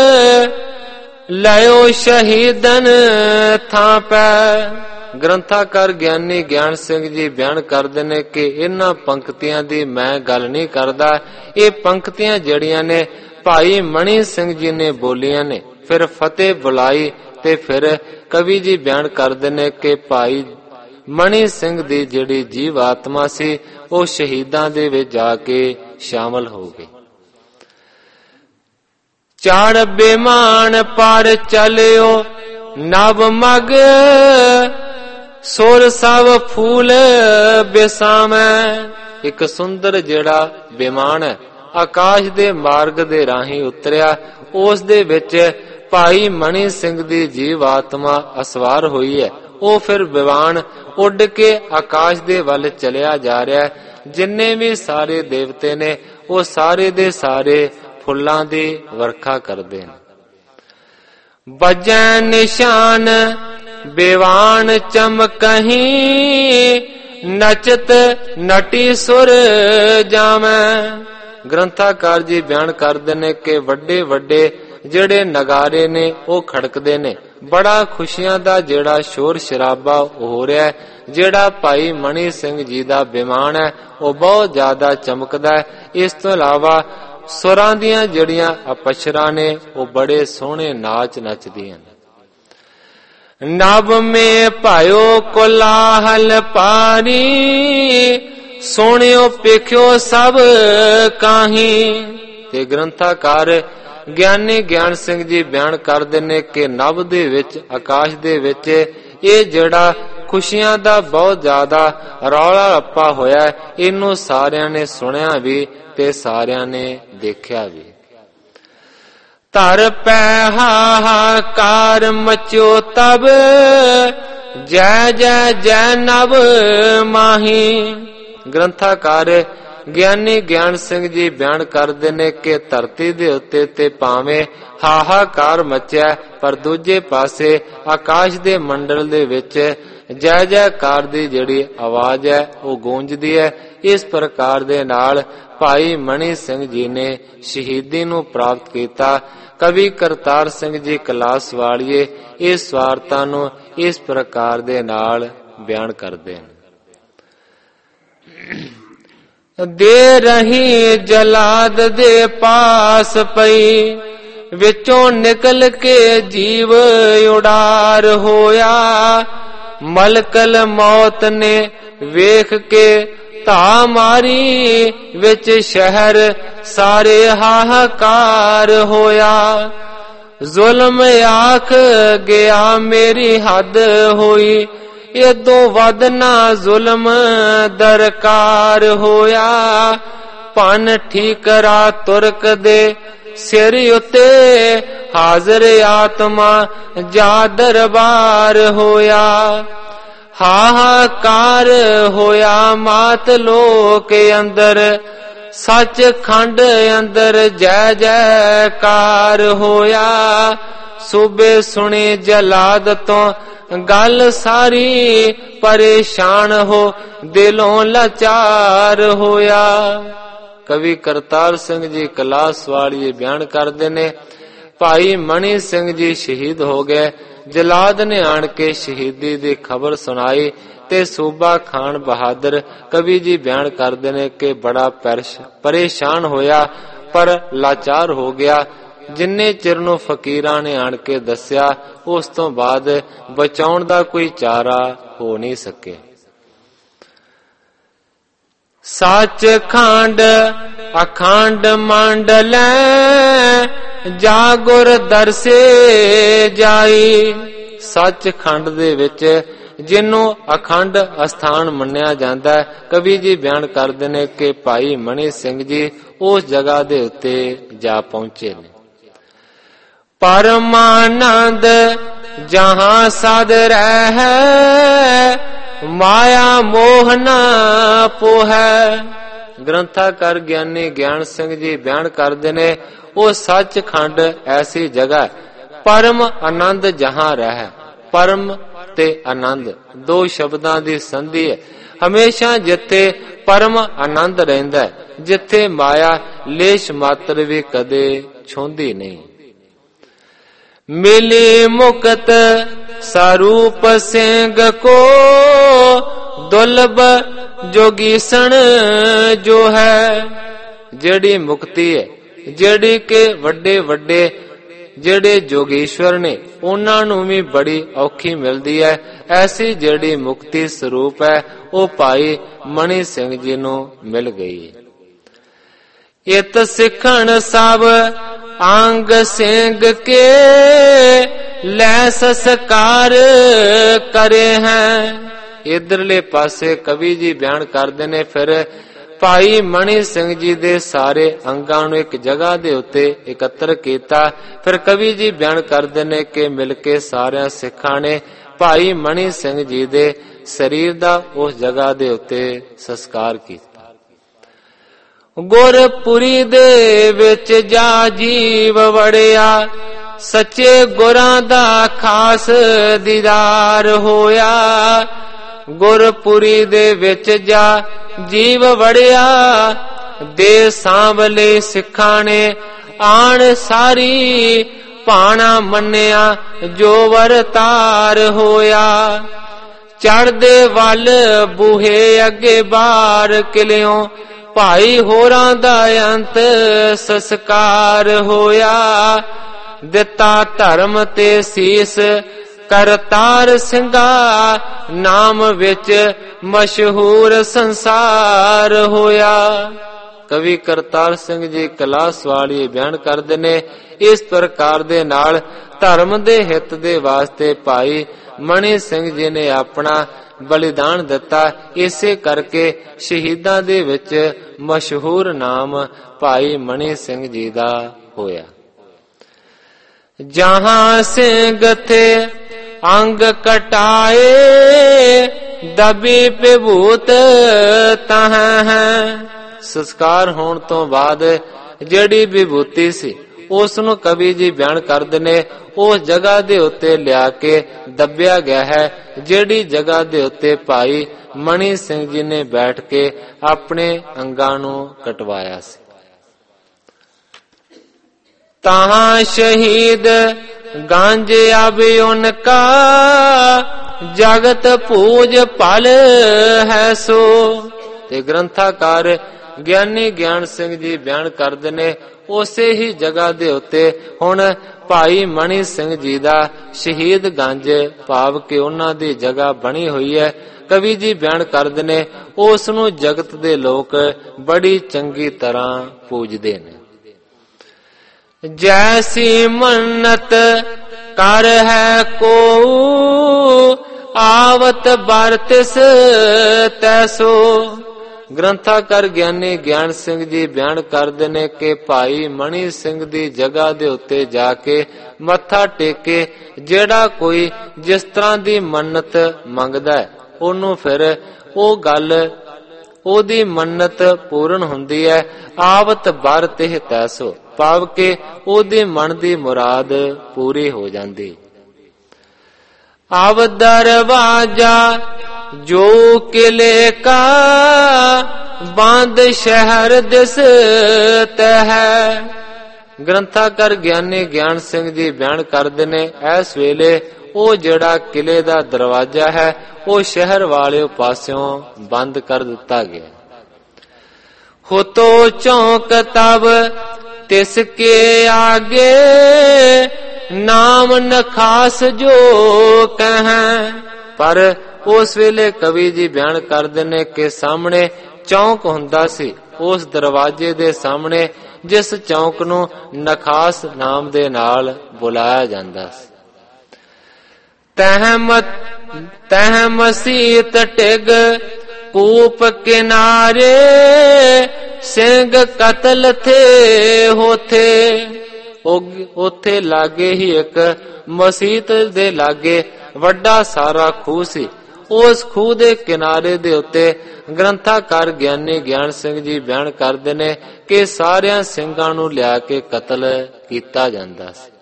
ਲਿਓ ਸ਼ਹੀਦਨ ਥਾਂ ਪੈ। ਗ੍ਰੰਥਾਕਾਰ ਗਿਆਨੀ ਗਿਆਨ ਸਿੰਘ ਜੀ ਬਿਆਨ ਕਰਦੇ ਨੇ ਕਿ ਇਹਨਾਂ ਪੰਕਤੀਆਂ ਦੀ ਮੈਂ ਗੱਲ ਨਹੀਂ ਕਰਦਾ। ਇਹ ਪੰਕਤੀਆਂ ਜਿਹੜੀਆਂ ਨੇ ਭਾਈ ਮਣੀ ਸਿੰਘ ਜੀ ਨੇ ਬੋਲੀਆਂ ਨੇ। ਫਿਰ ਫਤਿਹ ਬੁਲਾਈ ਤੇ ਫਿਰ ਕਵੀ ਜੀ ਬਿਆਨ ਕਰਦੇ ਨੇ ਕਿ ਭਾਈ ਮਣੀ ਸਿੰਘ ਦੀ ਜਿਹੜੀ ਜੀਵ ਆਤਮਾ ਸੀ ਉਹ ਸ਼ਹੀਦਾਂ ਦੇ ਵਿੱਚ ਜਾ ਕੇ ਸ਼ਾਮਲ ਹੋ ਗਈ। ਚੜ ਬੇਮਾਨ ਪਰ ਚਲਿਓ ਨਵ ਮਗ, ਸੁਰ ਸਭ ਫੂਲ ਬਿਸਾਮੈ। ਇੱਕ ਸੁੰਦਰ ਜਿਹੜਾ ਬੇਮਾਨ ਹੈ ਆਕਾਸ਼ ਦੇ ਮਾਰਗ ਦੇ ਰਾਹੀਂ ਉਤਰਿਆ, ਉਸ ਦੇ ਵਿੱਚ ਭਾਈ ਮਣੀ ਸਿੰਘ ਦੀ ਜੀਵ ਆਤਮਾ ਅਸਵਾਰ ਹੋਈ ਹੈ। ਉਹ ਫਿਰ ਵਿਵਾਨ ਉੱਡ ਕੇ ਆਕਾਸ਼ ਦੇ ਵੱਲ ਚਲਿਆ ਜਾ ਰਿਹਾ ਹੈ। ਜਿੰਨੇ ਵੀ ਸਾਰੇ ਦੇਵਤੇ ਨੇ ਉਹ ਸਾਰੇ ਦੇ ਸਾਰੇ ਫੁੱਲਾਂ ਦੀ ਵਰਖਾ ਕਰਦੇ ਨੇ। ਬਜੈ ਨਿਸ਼ਾਨ ਬੇਵਾਨ ਚਮਕਹੀਂ, ਨਚਤ ਨਟੀ ਸੁਰ ਜਾਵੈ। ਗ੍ਰੰਥਾਕਾਰ ਜੀ ਬਿਆਨ ਕਰਦੇ ਨੇ ਕਿ ਵੱਡੇ ਵੱਡੇ ਜਿਹੜੇ ਨਗਾਰੇ ਨੇ ਉਹ ਖੜਕਦੇ ਨੇ। ਬੜਾ ਖੁਸ਼ੀਆਂ ਦਾ ਜਿਹੜਾ ਸ਼ੋਰ ਸ਼ਰਾਬਾ ਹੋ ਰਿਹਾ ਹੈ। ਜਿਹੜਾ ਭਾਈ ਮਣੀ ਸਿੰਘ ਜੀ ਦਾ ਵਿਮਾਨ ਹੈ ਉਹ ਬਹੁਤ ਜ਼ਿਆਦਾ ਚਮਕਦਾ ਹੈ। ਇਸ ਤੋਂ ਇਲਾਵਾ ਸੁਰਾਂ ਦੀਆਂ ਜਿਹੜੀਆਂ ਅਪਸ਼ਰਾਂ ਨੇ ਉਹ ਬੜੇ ਸੋਹਣੇ ਨਾਚ ਨੱਚਦੀਆਂ ਨੇ। ਨਭ ਮੇ ਭਾਇਓ ਕੋਲਾਹਲ ਪਾਰੀ, ਸੋਹਣਿਓ ਪੇਖਿਓ ਸਭ ਕਾਹੀ। ਤੇ ਗ੍ਰੰਥਾਕਾਰ ਗਿਆਨੀ ਗਿਆਨ ਸਿੰਘ ਜੀ ਬਿਆਨ ਕਰਦੇ ਨੇ ਕਿ ਨਭ ਦੇ ਵਿੱਚ, ਆਕਾਸ਼ ਦੇ ਵਿੱਚ ਇਹ ਜਿਹੜਾ ਖੁਸ਼ੀਆਂ ਦਾ ਬਹੁਤ ਜ਼ਿਆਦਾ ਰੌਲਾ ਰੱਪਾ ਹੋਇਆ, ਇਹਨੂੰ ਸਾਰਿਆਂ ਨੇ ਸੁਣਿਆ ਵੀ ਤੇ ਸਾਰਿਆਂ ਨੇ ਦੇਖਿਆ ਵੀ। ਧਰ ਪੈ ਹਾਹਾਕਾਰ ਮਚਿਓ ਤਬ, ਜੈ ਜੈ ਜੈ ਨਭ ਮਾਹੀ। ਗ੍ਰੰਥਾਕਾਰ ਗਿਆਨੀ ਗਿਆਨ ਸਿੰਘ ਜੀ ਬਿਆਨ ਕਰਦੇ ਨੇ ਕਿ ਧਰਤੀ ਦੇ ਉੱਤੇ ਤੇ ਭਾਵੇਂ ਹਾਹਾਕਾਰ ਮਚਿਆ, ਪਰ ਦੂਜੇ ਪਾਸੇ ਆਕਾਸ਼ ਦੇ ਮੰਡਲ ਦੇ ਵਿੱਚ ਜੈ ਜੈਕਾਰ ਦੀ ਜਿਹੜੀ ਆਵਾਜ਼ ਹੈ ਉਹ ਗੂੰਜਦੀ ਹੈ। ਇਸ ਪ੍ਰਕਾਰ ਦੇ ਨਾਲ ਭਾਈ ਮਣੀ ਸਿੰਘ ਜੀ ਨੇ ਸ਼ਹੀਦੀ ਨੂੰ ਪ੍ਰਾਪਤ ਕੀਤਾ। ਕਵੀ ਕਰਤਾਰ ਸਿੰਘ ਜੀ ਕਲਾਸ ਵਾਲੀਏ ਇਸ ਵਾਰਤਾ ਨੂੰ ਇਸ ਪ੍ਰਕਾਰ ਦੇ ਨਾਲ ਬਿਆਨ ਕਰਦੇ ਹਨ। ਦੇ ਰਹੀ ਜਲਾਦ ਦੇ ਪਾਸ ਪਈ, ਵਿੱਚੋਂ ਨਿਕਲ ਕੇ ਜੀਵ ਉਡਾਰ ਹੋਇਆ। ਮਲਕਲ ਮੌਤ ਨੇ ਵੇਖ ਕੇ ਧਾ ਮਾਰੀ, ਵਿੱਚ ਸ਼ਹਿਰ ਸਾਰੇ ਹਾਹਾਕਾਰ ਹੋਇਆ। ਜ਼ੁਲਮ ਆਖ ਗਿਆ ਮੇਰੀ ਹੱਦ ਹੋਈ, ਇਦੋਂ ਵੱਧ ਨਾ ਜ਼ੁਲਮ ਦਰਕਾਰ ਹੋਇਆ। ਭੰਨ ਠੀਕਰਾ ਤੁਰਕ ਦੇ ਸਿਰ ਉੱਤੇ, ਹਾਜ਼ਰ ਆਤਮਾ ਜਾ ਦਰਬਾਰ ਹੋਇਆ। ਹਾਹਾਕਾਰ ਹੋਇਆ ਮਾਤ ਲੋਕ ਅੰਦਰ, ਸੱਚ ਖੰਡ ਅੰਦਰ ਜੈ ਜੈਕਾਰ ਹੋਇਆ। ਸੂਬੇ ਸੁਣੀ ਜਲਾਦ ਤੋਂ ਗੱਲ ਸਾਰੀ, ਪਰੇਸ਼ਾਨ ਹੋ ਦਿਲੋਂ ਲਾਚਾਰ ਹੋਇਆ। ਕਵੀ ਕਰਤਾਰ ਸਿੰਘ ਜੀ ਕਲਾਸ ਵਾਲੀਏ ਬਿਆਨ ਕਰਦੇ ਨੇ, ਭਾਈ ਮਣੀ ਸਿੰਘ ਜੀ ਸ਼ਹੀਦ ਹੋ ਗਏ। ਜਲਾਦ ਨੇ ਆਣ ਕੇ ਸ਼ਹੀਦੀ ਦੀ ਖਬਰ ਸੁਣਾਈ ਤੇ ਸੂਬਾ ਖਾਨ ਬਹਾਦਰ ਕਵੀ ਜੀ ਬਿਆਨ ਕਰਦੇ ਨੇ ਕਿ ਬੜਾ ਪਰੇਸ਼ਾਨ ਹੋਇਆ ਪਰ ਲਾਚਾਰ ਹੋ ਗਿਆ। ਜਿੰਨੇ ਚਿਰ ਨੂੰ ਫਕੀਰਾਂ ਨੇ ਆਣ ਕੇ ਦੱਸਿਆ, ਉਸ ਤੋਂ ਬਾਅਦ ਬਚਾਉਣ ਦਾ ਕੋਈ ਚਾਰਾ ਹੋ ਨਹੀਂ ਸਕੇ। ਸੱਚ ਖੰਡ ਅਖੰਡ ਮੰਡਲੈ, ਜਾ ਗੁਰ ਦਰਸੇ ਜਾਈ। ਸੱਚ ਖੰਡ ਦੇ ਵਿੱਚ ਜਿਹਨੂੰ ਅਖੰਡ ਅਸਥਾਨ ਮੰਨਿਆ ਜਾਂਦਾ ਹੈ, ਕਵੀ ਜੀ ਬਿਆਨ ਕਰਦੇ ਨੇ ਕਿ ਭਾਈ ਮਣੀ ਸਿੰਘ ਜੀ ਉਸ ਜਗ੍ਹਾ ਦੇ ਉੱਤੇ ਜਾ ਪਹੁੰਚੇ ਨੇ। ਪਰਮਾਨੰਦ ਜਹਾਂ ਸਦ ਰਹਿ, ਮਾਇਆ ਮੋਹ ਨਾ ਪੋਹੈ। ਗ੍ਰੰਥਾਕਾਰ ਗਿਆਨੀ ਗਿਆਨ ਸਿੰਘ ਜੀ ਬਿਆਨ ਕਰਦੇ ਨੇ, ਉਹ ਸੱਚਖੰਡ ਐਸੀ ਜਗ੍ਹਾ, ਪਰਮ ਆਨੰਦ ਜਹਾਂ ਰਹਿ। ਪਰਮ ਤੇ ਆਨੰਦ ਦੋ ਸ਼ਬਦਾਂ ਦੀ ਸੰਧੀ ਹੈ। ਹਮੇਸ਼ਾ ਜਿੱਥੇ ਪਰਮ ਆਨੰਦ ਰਹਿੰਦਾ, ਜਿੱਥੇ ਮਾਇਆ ਲੇਸ਼ ਮਾਤਰ ਵੀ ਕਦੇ ਛੋਂਦੀ ਨਹੀਂ। ਮਿਲੀ ਮੁਕਤ ਸਰੂਪ ਸਿੰਘ ਕੋ, ਦੁਲਬ ਜੋਗੀਸਣ ਜੋ ਹੈ। ਜਿਹੜੀ ਮੁਕਤੀ ਹੈ, ਜਿਹੜੀ ਕਿ ਵੱਡੇ ਵੱਡੇ ਜਿਹੜੇ ਜੋਗੀਸ਼ਵਰ ਨੇ ਉਹਨਾਂ ਨੂੰ ਵੀ ਬੜੀ ਔਖੀ ਮਿਲਦੀ ਹੈ, ਐਸੀ ਜਿਹੜੀ ਮੁਕਤੀ ਸਰੂਪ ਹੈ ਉਹ ਭਾਈ ਮਣੀ ਸਿੰਘ ਜੀ ਨੂੰ ਮਿਲ ਗਈ। ਇਤ ਸਿੱਖਣ ਸਭ ਅੰਗ ਸਿੰਘ ਕੇ, ਲੈ ਸੰਸਕਾਰ ਕਰੇ ਹੈ। ਇਧਰਲੇ ਪਾਸੇ ਕਵੀ ਜੀ ਬਿਆਨ ਕਰਦੇ ਨੇ, ਫਿਰ ਭਾਈ ਮਣੀ ਸਿੰਘ ਜੀ ਦੇ ਸਾਰੇ ਅੰਗਾਂ ਨੂੰ ਇੱਕ ਜਗ੍ਹਾ ਦੇ ਉੱਤੇ ਇਕੱਤਰ ਕੀਤਾ। ਫਿਰ ਕਵੀ ਜੀ ਬਿਆਨ ਕਰਦੇ ਨੇ ਕਿ ਮਿਲ ਕੇ ਸਾਰਿਆਂ ਸਿੱਖਾਂ ਨੇ ਭਾਈ ਮਣੀ ਸਿੰਘ ਜੀ ਦੇ ਸਰੀਰ ਦਾ ਉਸ ਜਗ੍ਹਾ ਦੇ ਉੱਤੇ ਸੰਸਕਾਰ ਕੀਤਾ। ਗੁਰਪੁਰੀ ਦੇ ਵਿੱਚ ਜਾ ਜੀਵ ਵੜਿਆ, ਸੱਚੇ ਗੁਰਾਂ ਦਾ ਖਾਸ ਦੀਦਾਰ ਹੋਇਆ। ਗੁਰਪੁਰੀ ਦੇ ਵਿੱਚ ਜਾ ਜੀਵ ਵੜਿਆ, ਦੇ ਸਾਂਵਲੇ ਸਿੱਖਾਂ ਨੇ ਆਣ ਸਾਰੀ, ਭਾਣਾ ਮੰਨਿਆ ਜੋ ਵਰਤਾਰ ਹੋਇਆ। ਚੜ੍ਹਦੇ ਵੱਲ ਬੂਹੇ ਅੱਗੇ ਬਾਰ ਕਿਲਿਓ, ਭਾਈ ਹੋਰਾਂ ਦਾ ਅੰਤ ਸੰਸਕਾਰ ਹੋਇਆ। ਦਿੱਤਾ ਧਰਮ ਤੇ ਸੀਸ ਕਰਤਾਰ ਸਿੰਘਾ, ਨਾਮ ਵਿੱਚ ਮਸ਼ਹੂਰ ਸੰਸਾਰ ਹੋਇਆ। ਕਵੀ ਕਰਤਾਰ ਸਿੰਘ ਜੀ ਕਲਾਸ ਵਾਲੀ ਬਿਆਨ ਕਰਦੇ ਨੇ। ਇਸ ਪ੍ਰਕਾਰ ਦੇ ਨਾਲ ਧਰਮ ਦੇ ਹਿੱਤ ਦੇ ਵਾਸਤੇ ਭਾਈ ਮਣੀ ਸਿੰਘ ਜੀ ਨੇ ਆਪਣਾ ਬਲੀਦਾਨ ਦਿੱਤਾ। ਇਸੇ ਕਰਕੇ ਸ਼ਹੀਦਾਂ ਦੇ ਵਿੱਚ ਮਸ਼ਹੂਰ ਨਾਮ ਭਾਈ ਮਣੀ ਸਿੰਘ ਜੀ ਦਾ ਹੋਇਆ। ਜਹਾਂ ਸਿੰਘ ਥੇ ਅੰਗ ਕਟਾਏ ਦਬੀ ਵਿਭੂਤ ਤਹ ਹੈ। ਸੰਸਕਾਰ ਹੋਣ ਤੋਂ ਬਾਅਦ ਜਿਹੜੀ ਵਿਭੂਤੀ ਸੀ ਉਸ ਨੂੰ ਕਵੀ ਜੀ ਬਿਆਨ ਕਰਦੇ ਨੇ, ਉਸ ਜਗ੍ਹਾ ਦੇ ਉੱਤੇ ਲਿਆ ਕੇ ਦੱਬਿਆ ਗਿਆ ਹੈ, ਜਿਹੜੀ ਜਗ੍ਹਾ ਦੇ ਉੱਤੇ ਭਾਈ ਮਣੀ ਸਿੰਘ ਜੀ ਨੇ ਬੈਠ ਕੇ ਆਪਣੇ ਅੰਗਾਂ ਨੂੰ ਕਟਵਾਇਆ ਸੀ। ਤਹਾਂ ਸ਼ਹੀਦ ਗੰਜ ਅਬ ਉਨਕਾ ਜਗਤ ਪੂਜ ਭਲ ਹੈ ਸੋ। ਤੇ ਗ੍ਰੰਥਾਕਾਰ ਗਿਆਨੀ ਗਿਆਨ ਸਿੰਘ ਜੀ ਬਿਆਨ ਕਰਦੇ ਨੇ, ਉਸੇ ਹੀ ਜਗ੍ਹਾ ਦੇ ਉੱਤੇ ਹੁਣ ਭਾਈ ਮਣੀ ਸਿੰਘ ਜੀ ਦਾ ਸ਼ਹੀਦ ਗੰਜ ਭਾਵ ਕਿ ਉਹਨਾਂ ਦੀ ਜਗ੍ਹਾ ਬਣੀ ਹੋਈ ਹੈ। ਕਵੀ ਜੀ ਬਿਆਨ ਕਰਦੇ ਨੇ, ਉਸ ਨੂੰ ਜਗਤ ਦੇ ਲੋਕ ਬੜੀ ਚੰਗੀ ਤਰ੍ਹਾਂ ਪੂਜਦੇ ਨੇ। ਜੈਸੀ ਮੰਨਤ ਕਰ ਹੈ ਕੋ ਆਵਤ ਬਰਤਿਸ ਤੈਸੋ। ਗ੍ਰੰਥਾਕਾਰ ਗਿਆਨੀ ਗਿਆਨ ਸਿੰਘ ਜੀ ਬਿਆਨ ਕਰਦੇ ਨੇ ਕਿ ਭਾਈ ਮਣੀ ਸਿੰਘ ਦੀ ਜਗ੍ਹਾ ਦੇ ਉੱਤੇ ਜਾ ਕੇ ਮੱਥਾ ਟੇਕੇ ਜਿਹੜਾ ਕੋਈ ਜਿਸ ਤਰ੍ਹਾਂ ਦੀ ਮੰਨਤ ਮੰਗਦਾ ਹੈ ਉਹਨੂੰ ਫਿਰ ਉਹ ਗੱਲ ਉਹਦੀ ਮੰਨਤ ਪੂਰਨ ਹੁੰਦੀ ਹੈ। ਆਵਤ ਬਰ ਤੇ ਤੈਸੋ ਭਾਵ ਕਿ ਉਹਦੇ ਮਨ ਦੀ ਮੁਰਾਦ ਪੂਰੀ ਹੋ ਜਾਂਦੀ। ਆਵ ਦਰਵਾਜਾ ਜੋ ਕਿਲੇ ਕਾ ਬੰਦ ਸ਼ਹਿਰ ਦਿਸ ਤਹ। ਗ੍ਰੰਥਾਕਾਰ ਗਿਆਨੀ ਗਿਆਨ ਸਿੰਘ ਜੀ ਬਿਆਨ ਕਰਦੇ ਨੇ, ਇਸ ਵੇਲੇ ਉਹ ਜਿਹੜਾ ਕਿਲੇ ਦਾ ਦਰਵਾਜ਼ਾ ਹੈ ਉਹ ਸ਼ਹਿਰ ਵਾਲੇ ਪਾਸਿਓਂ ਬੰਦ ਕਰ ਦਿੱਤਾ ਗਿਆ। ਹੋਤੋ ਚੌਂਕ ਤਬ ਤਿਸ ਕੇ ਆਗੇ ਨਾਮ ਨਖਾਸ ਜੋ ਕਹੈ। ਪਰ ਉਸ ਵੇਲੇ ਕਵੀ ਜੀ ਬਿਆਨ ਕਰਦੇ ਨੇ ਕਿ ਸਾਹਮਣੇ ਚੌਂਕ ਹੁੰਦਾ ਸੀ, ਉਸ ਦਰਵਾਜ਼ੇ ਦੇ ਸਾਹਮਣੇ ਜਿਸ ਚੌਂਕ ਨੂੰ ਨਖਾਸ ਨਾਮ ਦੇ ਨਾਲ ਬੁਲਾਇਆ ਜਾਂਦਾ ਸੀ। ਤਹਿਮਤ ਤਹ ਮਸੀਤ ਟਿਗ ਕੂਪ ਕਿਨਾਰੇ ਸਿੰਘ ਕਤਲ ਥੇ ਹੋਥੇ। ਉੱਥੇ ਲਾਗੇ ਹੀ ਇੱਕ ਮਸੀਤ ਦੇ ਲਾਗੇ ਵੱਡਾ ਸਾਰਾ ਖੂਹ ਸੀ। ਉਸ ਖੂਹ ਦੇ ਕਿਨਾਰੇ ਦੇ ਉੱਤੇ ਗ੍ਰੰਥਾਕਾਰ ਗਿਆਨੀ ਗਿਆਨ ਸਿੰਘ ਜੀ ਬਿਆਨ ਕਰਦੇ ਨੇ ਕਿ ਸਾਰਿਆਂ ਸਿੰਘਾਂ ਨੂੰ ਲਿਆ ਕੇ ਕਤਲ ਕੀਤਾ ਜਾਂਦਾ ਸੀ।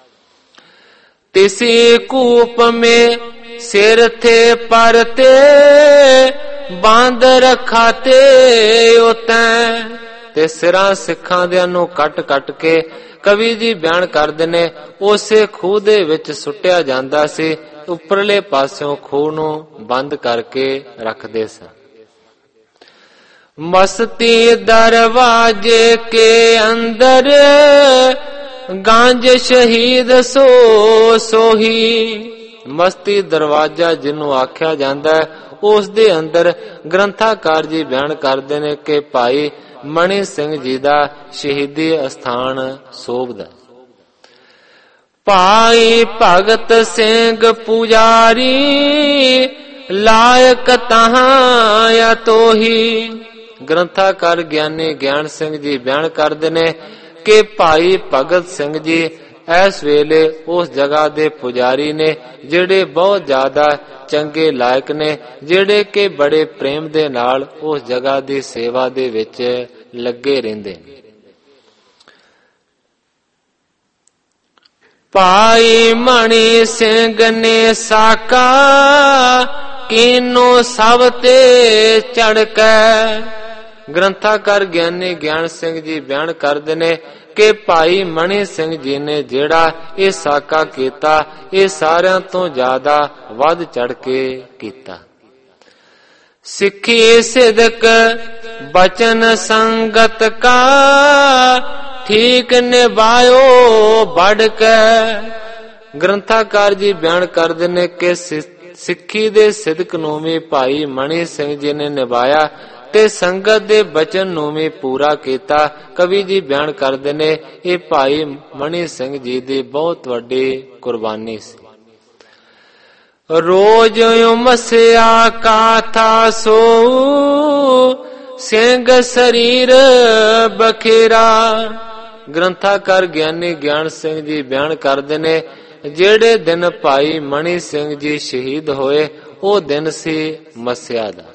ਤਿਸੀ ਕੂਪ ਮੇ ਸਿਰ ਥੇ ਪਰਤੇ ਬੰਦ ਰਖਾਤੇ ਉਤੈ। ਤੇ ਸਿਰਾਂ ਸਿੱਖਾਂ ਦੇ ਨੂੰ ਕੱਟ ਕੱਟ ਕੇ ਕਵੀ ਜੀ ਬਿਆਨ ਕਰਦੇ ਨੇ ਉਸੇ ਖੂਹ ਦੇ ਵਿੱਚ ਸੁੱਟਿਆ ਜਾਂਦਾ ਸੀ। ਉੱਪਰਲੇ ਪਾਸਿਓਂ ਖੂਹ ਨੂੰ ਬੰਦ ਕਰਕੇ ਰੱਖਦੇ ਸਨ। ਮਸਤੀ ਦਰਵਾਜੇ ਕੇ ਅੰਦਰ ਗੰਜ ਸ਼ਹੀਦ ਸੋ ਸੋਹੀ। ਮਸਤੀ ਦਰਵਾਜ਼ਾ ਜਿਹਨੂੰ ਆਖਿਆ ਜਾਂਦਾ ਹੈ ਉਸ ਦੇ ਅੰਦਰ ਗ੍ਰੰਥਾਕਾਰ ਜੀ ਬਿਆਨ ਕਰਦੇ ਨੇ ਕਿ ਭਾਈ ਮਣੀ ਸਿੰਘ ਜੀ ਦਾ ਸ਼ਹੀਦੀ ਅਸਥਾਨ ਸੋਭਦਾ। ਭਾਈ ਭਗਤ ਸਿੰਘ ਪੁਜਾਰੀ ਲਾਇਕ ਤਹਾਂ ਤੋਹੀ। ਗ੍ਰੰਥਾਕਾਰ ਗਿਆਨੀ ਗਿਆਨ ਸਿੰਘ ਜੀ ਬਿਆਨ ਕਰਦੇ ਨੇ ਕਿ ਭਾਈ ਭਗਤ ਸਿੰਘ ਜੀ ਇਸ ਵੇਲੇ ਉਸ ਜਗ੍ਹਾ ਦੇ ਪੁਜਾਰੀ ਨੇ ਜਿਹੜੇ ਬਹੁਤ ਜ਼ਿਆਦਾ ਚੰਗੇ ਲਾਇਕ ਨੇ, ਜਿਹੜੇ ਕਿ ਬੜੇ ਪ੍ਰੇਮ ਦੇ ਨਾਲ ਉਸ ਜਗ੍ਹਾ ਦੀ ਸੇਵਾ ਦੇ ਵਿੱਚ ਲੱਗੇ ਰਹਿੰਦੇ ਨੇ। ਭਾਈ ਮਣੀ ਸਿੰਘ ਨੇ ਸਾਕਾ ਕੀਨੋ ਸਭ ਤੇ ਚੜਕੈ। ਗ੍ਰੰਥਾਕਾਰ ਗਿਆਨੀ ਗਿਆਨ ਸਿੰਘ ਜੀ ਬਿਆਨ ਕਰਦੇ ਨੇ ਕਿ ਭਾਈ ਮਣੀ ਸਿੰਘ ਜੀ ਨੇ ਜਿਹੜਾ ਇਹ ਸਾਕਾ ਕੀਤਾ ਇਹ ਸਾਰਿਆਂ ਤੋਂ ਜ਼ਿਆਦਾ ਵੱਧ ਚੜ ਕੇ ਕੀਤਾ। ਸਿੱਖੀ ਸਿਦਕ ਬਚਨ ਸੰਗਤ ਕਾ ਠੀਕ ਨਿਭਾਇਓ ਬੜ ਕੇ। ਗ੍ਰੰਥਾਕਾਰ ਜੀ ਬਿਆਨ ਕਰਦੇ ਨੇ ਕਿ ਸਿੱਖੀ ਦੇ ਸਿਦਕ ਨੂੰ ਵੀ ਭਾਈ ਮਣੀ ਸਿੰਘ ਜੀ ਨੇ ਨਿਭਾਇਆ ਤੇ ਸੰਗਤ ਦੇ ਬਚਨ ਨੂੰ ਵੀ ਪੂਰਾ ਕੀਤਾ। ਕਵੀ ਜੀ ਬਿਆਨ ਕਰਦੇ ਨੇ ਇਹ ਭਾਈ ਮਣੀ ਸਿੰਘ ਜੀ ਦੀ ਬਹੁਤ ਵੱਡੀ ਕੁਰਬਾਨੀ ਸੀ। ਰੋਜ ਮਸਿਆ ਕਾਥਾ ਸੋ ਸਿੰਘ ਸਰੀਰ ਬਖੇਰਾ। ਗ੍ਰੰਥਾਕਾਰ ਗਿਆਨੀ ਗਿਆਨ ਸਿੰਘ ਜੀ ਬਿਆਨ ਕਰਦੇ ਨੇ ਜਿਹੜੇ ਦਿਨ ਭਾਈ ਮਣੀ ਸਿੰਘ ਜੀ ਸ਼ਹੀਦ ਹੋਏ ਉਹ ਦਿਨ ਸੀ ਮੱਸਿਆ ਦਾ।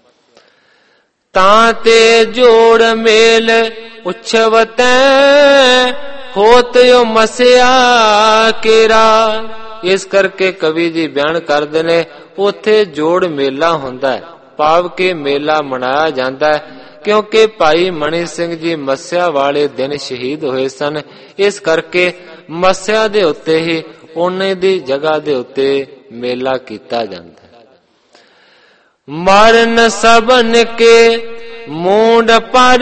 ਤਾਂ ਤੇ ਜੋੜ ਮੇਲ ਉਛਵ ਤੈ ਹੋਤ ਮੱਸਿਆ ਕੇਰਾ। ਇਸ ਕਰਕੇ ਕਵੀ ਜੀ ਬਿਆਨ ਕਰਦੇ ਨੇ ਉੱਥੇ ਜੋੜ ਮੇਲਾ ਹੁੰਦਾ ਹੈ, ਭਾਵ ਕਿ ਮੇਲਾ ਮਨਾਇਆ ਜਾਂਦਾ ਹੈ, ਕਿਉਂਕਿ ਭਾਈ ਮਣੀ ਸਿੰਘ ਜੀ ਮੱਸਿਆ ਵਾਲੇ ਦਿਨ ਸ਼ਹੀਦ ਹੋਏ ਸਨ। ਇਸ ਕਰਕੇ ਮੱਸਿਆ ਦੇ ਉੱਤੇ ਹੀ ਉਹਨੇ ਦੀ ਜਗ੍ਹਾ ਦੇ ਉੱਤੇ ਮੇਲਾ ਕੀਤਾ ਜਾਂਦਾ ਹੈ। ਮਰਨ ਸਭਨ ਕੇ ਮੂੰਡ ਪਰ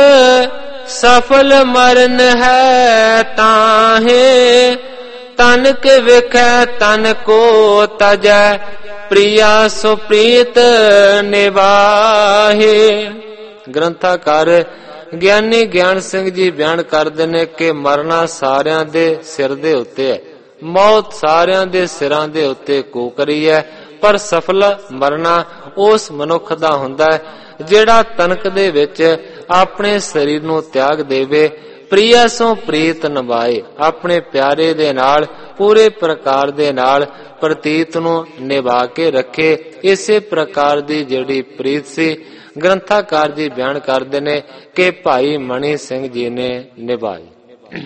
ਸਫਲ ਮਰਨ ਹੈ ਤਾਹੇ। ਤਨ ਕੇ ਵੇਖੈ ਤਨ ਕੋ ਤਜੈ ਪ੍ਰਿਆ ਸੋ ਪ੍ਰੀਤ ਨਿਵਾਹੇ। ਗ੍ਰੰਥਾਕਾਰ ਗਿਆਨੀ ਗਿਆਨ ਸਿੰਘ ਜੀ ਬਿਆਨ ਕਰਦੇ ਨੇ ਕਿ ਮਰਨਾ ਸਾਰਿਆਂ ਦੇ ਸਿਰ ਦੇ ਉੱਤੇ ਹੈ, ਮੌਤ ਸਾਰਿਆਂ ਦੇ ਸਿਰਾਂ ਦੇ ਉੱਤੇ ਕੂਕਰੀ ਹੈ, ਪਰ ਸਫਲ ਮਰਨਾ ਉਸ ਮਨੁੱਖ ਦਾ ਹੁੰਦਾ ਹੈ ਜਿਹੜਾ ਤਨਕ ਦੇ ਵਿੱਚ ਆਪਣੇ ਸਰੀਰ ਨੂੰ ਤਿਆਗ ਦੇਵੇ, ਪ੍ਰਿਆ ਸੋ ਪ੍ਰੀਤ ਨਿਭਾਏ, ਆਪਣੇ ਪਿਆਰੇ ਦੇ ਨਾਲ ਪੂਰੇ ਪ੍ਰਕਾਰ ਦੇ ਨਾਲ ਪ੍ਰਤੀਤ ਨੂੰ ਨਿਭਾ ਕੇ ਰੱਖੇ। ਇਸੇ ਪ੍ਰਕਾਰ ਦੀ ਜਿਹੜੀ ਪ੍ਰੀਤ ਸੀ ਗ੍ਰੰਥਾਕਾਰ ਜੀ ਬਿਆਨ ਕਰਦੇ ਨੇ ਕਿ ਭਾਈ ਮਣੀ ਸਿੰਘ ਜੀ ਨੇ ਨਿਭਾਈ।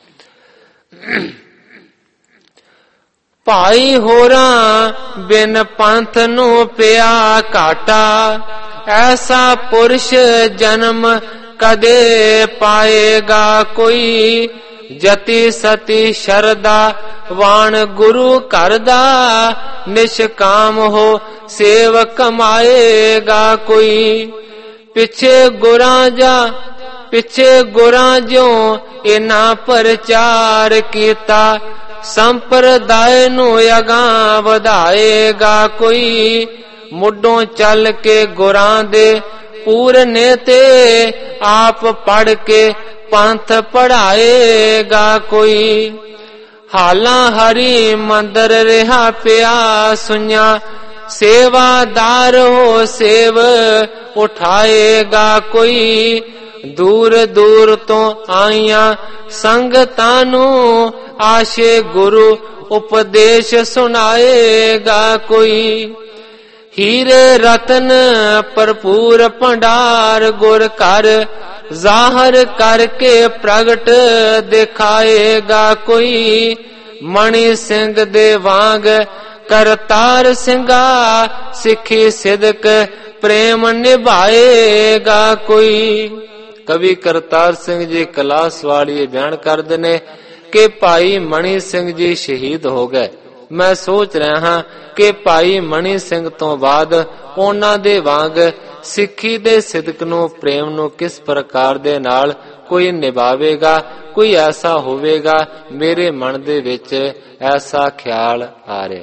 ਭਾਈ ਹੋਰਾਂ ਬਿਨ ਪੰਥ ਨੂੰ ਪਿਆ ਘਾਟਾ। ਐਸਾ ਪੁਰਸ਼ ਜਨਮ ਕਦੇ ਪਾਏਗਾ ਕੋਈ। ਜਤੀ ਸਤੀ ਸ਼ਰਦਾ ਵਾਣ ਗੁਰੂ ਘਰ ਦਾ। ਨਿਸ਼ਕਾਮ ਹੋ ਸੇਵ ਕਮਾਏਗਾ ਕੋਈ। ਪਿੱਛੇ ਗੁਰਾਂ ਜਾ ਪਿੱਛੇ ਗੁਰਾਂ ਜਿਉ ਇਨਾ ਪ੍ਰਚਾਰ ਕੀਤਾ। ਸੰਪਰਦਾਇ ਨੂੰ ਅਗਾਂਹ ਵਧਾਏਗਾ ਕੋਈ। ਮੁੱਢੋਂ ਚੱਲ ਕੇ ਗੁਰਾਂ ਦੇ ਪੂਰਨੇ ਤੇ ਆਪ ਪੜ ਕੇ ਪੰਥ ਪੜਾਏਗਾ ਕੋਈ। ਹਾਲਾਂ ਹਰੀ ਮੰਦਰ ਰਿਹਾ ਪਿਆ ਸੁਣਿਆ। ਸੇਵਾਦਾਰ ਹੋ ਸੇਵ ਉਠਾਏਗਾ ਕੋਈ। ਦੂਰ ਦੂਰ ਤੋਂ ਆਈਆਂ ਸੰਗਤਾਂ ਨੂੰ ਆਸ਼ੇ ਗੁਰੂ ਉਪਦੇਸ਼ ਸੁਣਾਏਗਾ ਕੋਈ। ਹੀਰੇ ਰਤਨ ਭਰਪੂਰ ਭੰਡਾਰ ਗੁਰ ਘਰ ਜ਼ਾਹਰ ਕਰਕੇ ਪ੍ਰਗਟ ਦਿਖਾਏਗਾ ਕੋਈ। ਮਣੀ ਸਿੰਘ ਦੇ ਵਾਂਗ ਕਰਤਾਰ ਸਿੰਘਾ ਸਿੱਖੀ ਸਿਦਕ ਪ੍ਰੇਮ ਨਿਭਾਏਗਾ ਕੋਈ। ਕਵੀ ਕਰਤਾਰ ਸਿੰਘ ਜੀ ਕਲਾਸ ਵਾਲੀ ਬਿਆਨ ਕਰਦੇ ਨੇ ਕਿ ਭਾਈ ਮਣੀ ਸਿੰਘ ਜੀ ਸ਼ਹੀਦ ਹੋ ਗਏ। ਮੈਂ ਸੋਚ ਰਿਹਾ ਹਾਂ ਕਿ ਭਾਈ ਮਣੀ ਸਿੰਘ ਤੋਂ ਬਾਅਦ ਉਹਨਾਂ ਦੇ ਵਾਂਗ ਸਿੱਖੀ ਦੇ ਸਿਦਕ ਨੂੰ ਪ੍ਰੇਮ ਨੂੰ ਕਿਸ ਪ੍ਰਕਾਰ ਦੇ ਨਾਲ ਕੋਈ ਨਿਭਾਵੇਗਾ, ਕੋਈ ਐਸਾ ਹੋਵੇਗਾ। ਮੇਰੇ ਮਨ ਦੇ ਵਿੱਚ ਐਸਾ ਖਿਆਲ ਆ ਰਿਹਾ।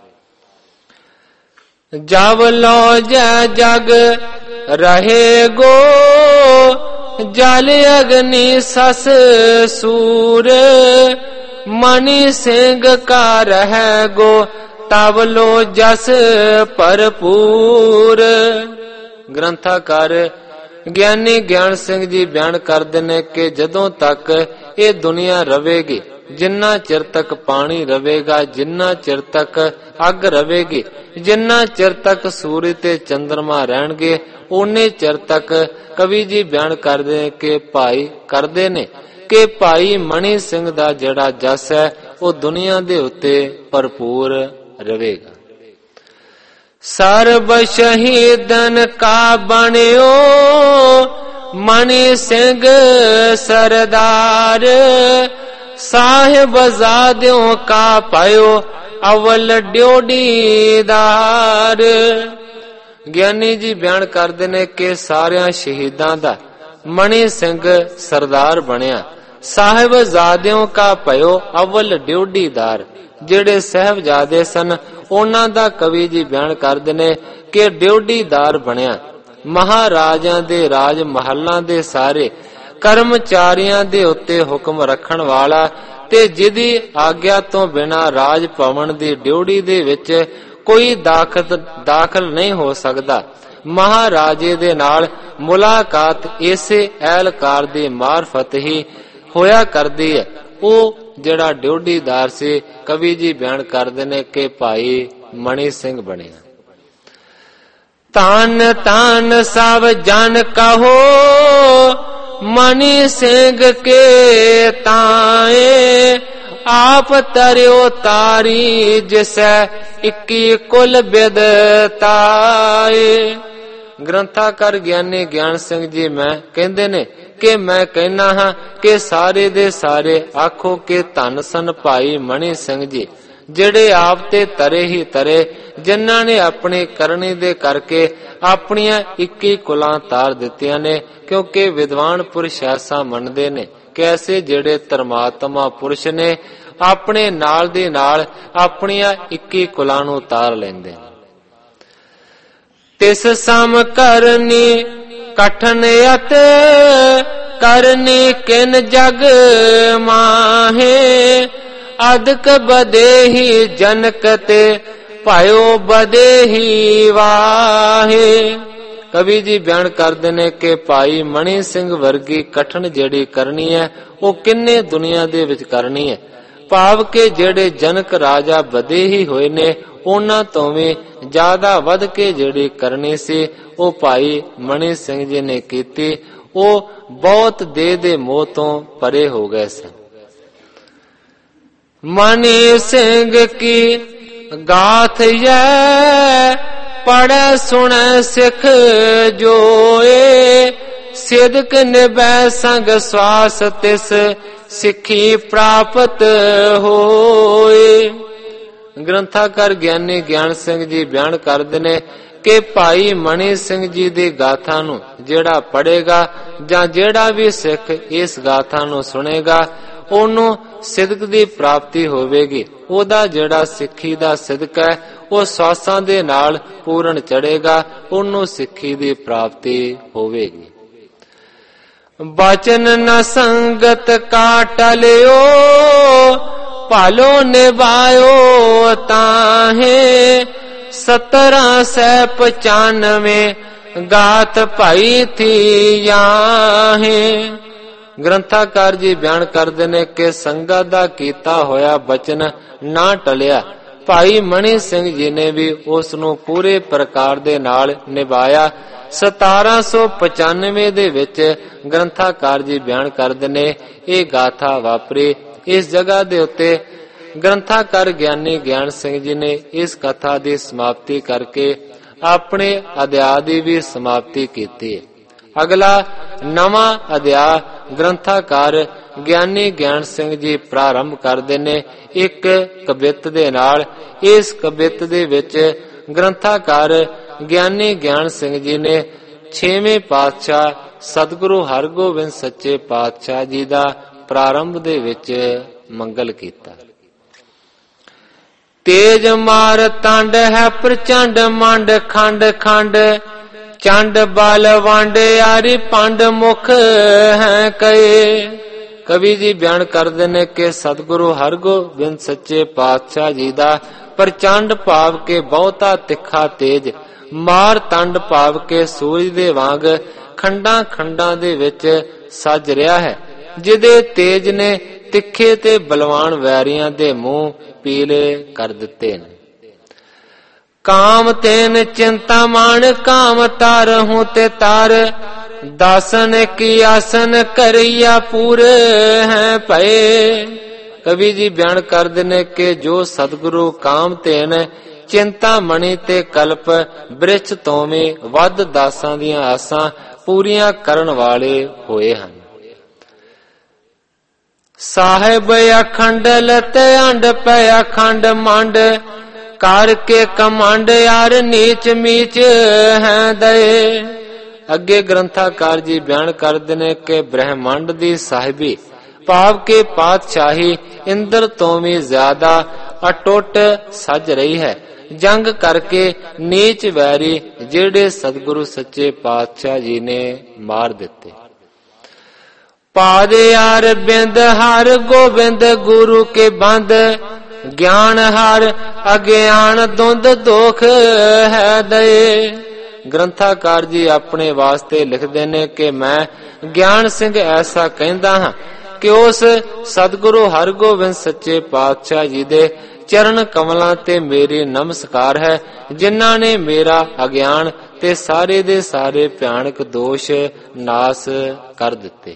ਜਬ ਲੋ ਜੈ ਜਗ ਰਹੇ ਗੋ ਜਲ ਅਗਨੀ ਸਸ ਸੂਰ। ਮਣੀ ਸਿੰਘ ਕਾ ਰਹਿ ਗੋ ਤਬ ਲੋ ਜਸ ਭਰਪੂਰ। ਗ੍ਰੰਥਾਕਾਰ ਗਿਆਨੀ ਗਿਆਨ ਸਿੰਘ ਜੀ ਬਿਆਨ ਕਰਦੇ ਨੇ ਕਿ ਜਦੋਂ ਤੱਕ ਇਹ ਦੁਨੀਆ ਰਵੇਗੀ, ਜਿੰਨਾ ਚਿਰ ਤੱਕ ਪਾਣੀ ਰਵੇਗਾ, ਜਿੰਨਾ ਚਿਰ ਤੱਕ ਅੱਗ ਰਵੇਗੀ, ਜਿੰਨਾ ਚਿਰ ਤੱਕ ਸੂਰਜ ਤੇ ਚੰਦਰਮਾ ਰਹਿਣਗੇ, ਓਨੇ ਚਿਰ ਤੱਕ ਕਵੀ ਜੀ ਬਿਆਨ ਕਰਦੇ ਕਿ ਭਾਈ ਕਰਦੇ ਨੇ ਕਿ ਭਾਈ ਮਣੀ ਸਿੰਘ ਦਾ ਜਿਹੜਾ ਜਸ ਹੈ ਉਹ ਦੁਨੀਆ ਦੇ ਉੱਤੇ ਭਰਪੂਰ ਰਵੇਗਾ। ਸਰਬ ਸ਼ਹੀਦਨ ਕਾ ਬਣਿਓ ਮਣੀ ਸਿੰਘ ਸਰਦਾਰ। ਸਾਹਿਬਜ਼ਾਦਿਓ ਕਾ ਪਾਇਓ ਅਵਲ ਡਿਓਢੀਦਾਰ। ਗਿਆਨੀ ਜੀ ਬਿਆਨ ਕਰਦੇ ਨੇ ਕਿ ਸਾਰਿਆਂ ਸ਼ਹੀਦਾਂ ਦਾ ਮਣੀ ਸਿੰਘ ਸਰਦਾਰ ਬਣਿਆ। ਸਾਹਿਬਜ਼ਾਦਿਓ ਕਾ ਭਇਓ ਅਵਲ ਡਿਓਢੀਦਾਰ। ਜਿਹੜੇ ਸਾਹਿਬਜ਼ਾਦੇ ਸਨ ਉਹਨਾਂ ਦਾ ਕਵੀ ਜੀ ਬਿਆਨ ਕਰਦੇ ਨੇ ਕਿ ਡਿਓਢੀਦਾਰ ਬਣਿਆ। ਮਹਾਰਾਜਾਂ ਦੇ ਰਾਜ ਮਹੱਲਾਂ ਦੇ ਸਾਰੇ ਕਰਮਚਾਰੀਆਂ ਦੇ ਉੱਤੇ ਹੁਕਮ ਰੱਖਣ ਵਾਲਾ ਤੇ ਜਿਹਦੀ ਆਗਿਆ ਤੋਂ ਬਿਨਾਂ ਰਾਜ ਭਵਨ ਦੀ ਡਿਊਟੀ ਦੇ ਵਿੱਚ ਕੋਈ ਦਾਖਲ ਦਾਖਲ ਨਹੀਂ ਹੋ ਸਕਦਾ। ਮਹਾਰਾਜੇ ਦੇ ਨਾਲ ਮੁਲਾਕਾਤ ਇਸੇ ਅਹਿਲਕਾਰ ਦੀ ਮਾਰਫਤ ਹੀ ਹੋਇਆ ਕਰਦੀ ਹੈ। ਉਹ ਜਿਹੜਾ ਡਿਊਟੀਦਾਰ ਸੀ, ਕਵੀ ਜੀ ਬਿਆਨ ਕਰਦੇ ਨੇ ਕਿ ਭਾਈ ਮਣੀ ਸਿੰਘ ਬਣਿਆ। ਤਾਨ ਤਾਨ ਸਭ ਜਨ ਕਹੋ ਮਣੀ ਸਿੰਘ ਕੇ ਤਾਏ, ਆਪ ਤਰਿਓ ਤਾਰੀ ਜਿਸੈ ਇੱਕੀ ਕੁਲ ਬਿਦ ਤਾਏ। ਗ੍ਰੰਥਾਕਾਰ ਗਿਆਨੀ ਗਿਆਨ ਸਿੰਘ ਜੀ ਮੈਂ ਕਹਿੰਦੇ ਨੇ ਕਿ ਮੈਂ ਕਹਿਣਾ ਹਾਂ ਕਿ ਸਾਰੇ ਦੇ ਸਾਰੇ ਆਖੋ ਕਿ ਧੰਨ ਸਨ ਭਾਈ ਮਣੀ ਸਿੰਘ ਜੀ, ਜਿਹੜੇ ਆਪ ਤੇ ਤਰੇ ਹੀ ਤਰੇ, ਜਿਨ੍ਹਾਂ ਨੇ ਆਪਣੀ ਕਰਨੀ ਦੇ ਕਰਕੇ ਆਪਣੀਆਂ ਇੱਕੀ ਕੁਲਾਂ ਤਾਰ ਦਿੱਤੀਆਂ ਨੇ। ਕਿਉਂਕਿ ਵਿਦਵਾਨ ਪੁਰਸ਼ ਐਸਾ ਮੰਨਦੇ ਨੇ ਕਿ ਐਸੇ ਜਿਹੜੇ ਧਰਮਾਤਮਾ ਪੁਰਸ਼ ਨੇ ਆਪਣੇ ਨਾਲ ਦੇ ਨਾਲ ਆਪਣੀਆਂ ਇੱਕੀ ਕੁਲਾਂ ਨੂੰ ਤਾਰ ਲੈਂਦੇ ਨੇ। ਤਿਸ ਸਮ ਕਰਨੀ ਕਠਨ ਅਤ ਕਰਨੀ ਕਿਨ ਜਗ ਮਾਹੇ, ਅਦਕ ਬਦੇਹੀ ਜਨਕ ਤੇ ਭਾਇਓ ਬਦੇਹੀ ਵਾਹੇ। ਕਵੀ ਜੀ ਬਿਆਨ ਕਰਦੇ ਨੇ ਕਿ ਭਾਈ ਮਣੀ ਸਿੰਘ ਵਰਗੀ ਕਠਨ ਜਿਹੜੀ ਕਰਨੀ ਹੈ ਉਹ ਕਿੰਨੇ ਦੁਨੀਆ ਦੇ ਵਿੱਚ ਕਰਨੀ ਹੈ। ਭਾਵ ਕਿ ਜਿਹੜੇ ਜਨਕ ਰਾਜਾ ਬਦੇਹੀ ਹੋਏ ਨੇ ਉਹਨਾਂ ਤੋਂ ਵੀ ਜ਼ਿਆਦਾ ਵੱਧ ਕੇ ਜਿਹੜੀ ਕਰਨੀ ਸੀ ਉਹ ਭਾਈ ਮਣੀ ਸਿੰਘ ਜੀ ਨੇ ਕੀਤੀ। ਉਹ ਬਹੁਤ ਦੇਹ ਦੇ ਮੋਹ ਤੋਂ ਪਰੇ ਹੋ ਗਏ ਸਨ। ਮਣੀ ਸਿੰਘ ਕੀ ਗਾਥ ਯੈ ਪੜੈ ਸੁਣੈ ਸਿੱਖ ਜੋਏ, ਸਿਦਕ ਨਿਭੈ ਸੰਗ ਸਵਾਸ ਤਿਸ ਸਿੱਖੀ ਪ੍ਰਾਪਤ ਹੋਏ। ਗ੍ਰੰਥਾਕਾਰ ਗਿਆਨੀ ਗਿਆਨ ਸਿੰਘ ਜੀ ਬਿਆਨ ਕਰਦੇ ਨੇ ਕਿ ਭਾਈ ਮਣੀ ਸਿੰਘ ਜੀ ਦੀ ਗਾਥਾ ਨੂੰ ਜਿਹੜਾ ਪੜ੍ਹੇਗਾ ਜਾਂ ਜਿਹੜਾ ਵੀ ਸਿੱਖ ਇਸ ਗਾਥਾ ਨੂੰ ਸੁਣੇਗਾ ਉਹਨੂੰ ਸਿਦਕ ਦੀ ਪ੍ਰਾਪਤੀ ਹੋਵੇਗੀ। ਉਹਦਾ ਜਿਹੜਾ ਸਿੱਖੀ ਦਾ ਸਿਦਕ ਹੈ ਉਹ ਸਵਾਸਾਂ ਦੇ ਨਾਲ ਪੂਰਨ ਚੜੇਗਾ, ਉਹਨੂੰ ਸਿੱਖੀ ਦੀ ਪ੍ਰਾਪਤੀ ਹੋਵੇਗੀ। ਬਚਨ ਨ ਸੰਗਤ ਕਾ ਟਲਿਓ, ਭਾਲੋ ਨਿਭਾਇਓ ਤਾਹੇ, ਸਤਰਾਂ ਸੈ ਪਚਾਨਵੇਂ ਗਾਤ ਭਾਈ ਥੀ ਜਾਹੇ। ਗ੍ਰੰਥਾਕਾਰ ਜੀ ਬਿਆਨ ਕਰਦੇ ਨੇ ਕਿ ਸੰਗਤ ਦਾ ਕੀਤਾ ਹੋਇਆ ਬਚਨ ਨਾ ਟਲਿਆ। ਭਾਈ ਮਣੀ ਸਿੰਘ ਜੀ ਨੇ ਵੀ ਉਸ ਨੂੰ ਪੂਰੇ ਪ੍ਰਕਾਰ ਦੇ ਨਾਲ ਨਿਭਾਇਆ। ਸਤਾਰਾਂ ਸੌ ਪਚਾਨਵੇਂ ਦੇ ਵਿੱਚ ਗ੍ਰੰਥਾਕਾਰ ਜੀ ਬਿਆਨ ਕਰਦੇ ਨੇ ਇਹ ਗਾਥਾ ਵਾਪਰੀ। ਇਸ ਜਗ੍ਹਾ ਦੇ ਉੱਤੇ ਗ੍ਰੰਥਾਕਾਰ ਗਿਆਨੀ ਗਿਆਨ ਸਿੰਘ ਜੀ ਨੇ ਇਸ ਕਥਾ ਦੀ ਸਮਾਪਤੀ ਕਰਕੇ ਆਪਣੇ ਅਧਿਆਇ ਦੀ ਵੀ ਸਮਾਪਤੀ ਕੀਤੀ। ਅਗਲਾ ਨਵਾਂ ਅਧਿਆਇ ਗ੍ਰੰਥਾਕਾਰ ਗਿਆਨੀ ਗਿਆਨ ਸਿੰਘ ਜੀ ਪ੍ਰਾਰੰਭ ਕਰਦੇ ਨੇ ਇੱਕ ਕਵਿਤ ਦੇ ਨਾਲ। ਇਸ ਕਵਿਤ ਦੇ ਵਿੱਚ ਗ੍ਰੰਥਾਕਾਰ ਗਿਆਨੀ ਗਿਆਨ ਸਿੰਘ ਜੀ ਨੇ ਛੇਵੇਂ ਪਾਤਸ਼ਾਹ ਸਤਿਗੁਰੂ ਹਰਗੋਬਿੰਦ ਸੱਚੇ ਪਾਤਸ਼ਾਹ ਜੀ ਦਾ ਪ੍ਰਾਰੰਭ ਦੇ ਵਿੱਚ ਮੰਗਲ ਕੀਤਾ। ਤੇਜ ਮਾਰ ਤੰਡ ਹੈ ਪ੍ਰਚੰਡ ਮੰਡ ਖੰਡ ਖੰਡ, ਚੰਡ ਬਲ ਵੰਡ ਆਰੀ ਪੰਡ ਮੁਖ ਹੈ ਕਏ। ਕਵੀ ਜੀ ਬਿਆਨ ਕਰਦੇ ਨੇ ਕਿ ਸਤਿਗੁਰੂ ਹਰਗੋਬਿੰਦ ਸੱਚੇ ਪਾਤਸ਼ਾਹ ਜੀ ਦਾ ਪ੍ਰਚੰਡ ਭਾਵ ਕੇ ਬਹੁਤਾ ਤਿੱਖਾ ਤੇਜ, ਮਾਰ ਤੰਡ ਭਾਵ ਕੇ ਸੂਰਜ ਦੇ ਵਾਂਗ ਖੰਡਾਂ ਖੰਡਾਂ ਦੇ ਵਿੱਚ ਸੱਜ ਰਿਹਾ ਹੈ, ਜਿਹਦੇ ਤੇਜ ਨੇ ਤਿੱਖੇ ਤੇ ਬਲਵਾਨ ਵੈਰੀਆਂ ਦੇ ਮੂੰਹ ਪੀਲੇ ਕਰ ਦਿੱਤੇ ਨੇ। ਕਾਮ ਤੈਨ ਚਿੰਤਾ ਮਾਨ ਕਾਮ ਤਾਰ ਹੂੰ ਤੇ ਤਾਰ, ਦਾਸਨ ਕੀ ਆਸਨ ਕਰਿਆ ਪੂਰੇ ਹੈ ਭਏ। ਕਵੀ ਜੀ ਬਿਆਨ ਕਰਦੇ ਨੇ ਕਿ ਜੋ ਸਤਿਗੁਰੂ ਕਾਮ ਤੈਨ ਚਿੰਤਾ ਮਣੀ ਤੇ ਕਲਪ ਬ੍ਰਿਛ ਤੋਂ ਵੀ ਵੱਧ ਦਾਸਾਂ ਦੀਆਂ ਆਸਾਂ ਪੂਰੀਆਂ ਕਰਨ ਵਾਲੇ ਹੋਏ ਹਨ। ਸਾਹਿਬ ਅਖੰਡ ਲਤ ਅੰਡ ਪੈ ਅਖੰਡ ਮੰਡ, ਕਰਕੇ ਕਮੰਡ ਯਾਰ ਨੀਚ ਮੀਚ ਹੈ ਦਏ। ਅੱਗੇ ਗ੍ਰੰਥਾਕਾਰ ਜੀ ਬਿਆਨ ਕਰਦੇ ਨੇ ਕਿ ਬ੍ਰਹਮੰਡ ਦੀ ਸਾਹਿਬੀ ਭਾਵ ਕੇ ਪਾਤਸ਼ਾਹੀ ਇੰਦਰ ਤੋਂ ਵੀ ਜ਼ਿਆਦਾ ਅਟੁੱਟ ਸੱਜ ਰਹੀ ਹੈ। ਜੰਗ ਕਰਕੇ ਨੀਚ ਵੈਰੀ ਜਿਹੜੇ ਸਤਿਗੁਰੂ ਸੱਚੇ ਪਾਤਸ਼ਾਹ ਜੀ ਨੇ ਮਾਰ ਦਿੱਤੇ। ਪਾਦੇ ਹਰ ਬਿੰਦ ਹਰ ਗੋਬਿੰਦ ਗੁਰੂ ਕੇ ਬੰਦ, ਗਿਆਨ ਹਰ ਅਗਿਆਨ ਦੁੰਦ ਦੋਖ ਹੈ ਦਏ। ਗ੍ਰੰਥਾਕਾਰ ਜੀ ਆਪਣੇ ਵਾਸਤੇ ਲਿਖਦੇ ਨੇ ਕਿ ਮੈਂ ਗਿਆਨ ਸਿੰਘ ਐਸਾ ਕਹਿੰਦਾ ਹਾਂ ਕਿ ਉਸ ਸਤਿਗੁਰੂ ਹਰਗੋਬਿੰਦ ਸੱਚੇ ਪਾਤਸ਼ਾਹ ਜੀ ਦੇ ਚਰਨ ਕਮਲਾਂ ਤੇ ਮੇਰੀ ਨਮਸਕਾਰ ਹੈ, ਜਿਨ੍ਹਾਂ ਨੇ ਮੇਰਾ ਅਗਿਆਨ ਤੇ ਸਾਰੇ ਦੇ ਸਾਰੇ ਭਿਆਨਕ ਦੋਸ਼ ਨਾਸ ਕਰ ਦਿੱਤੇ।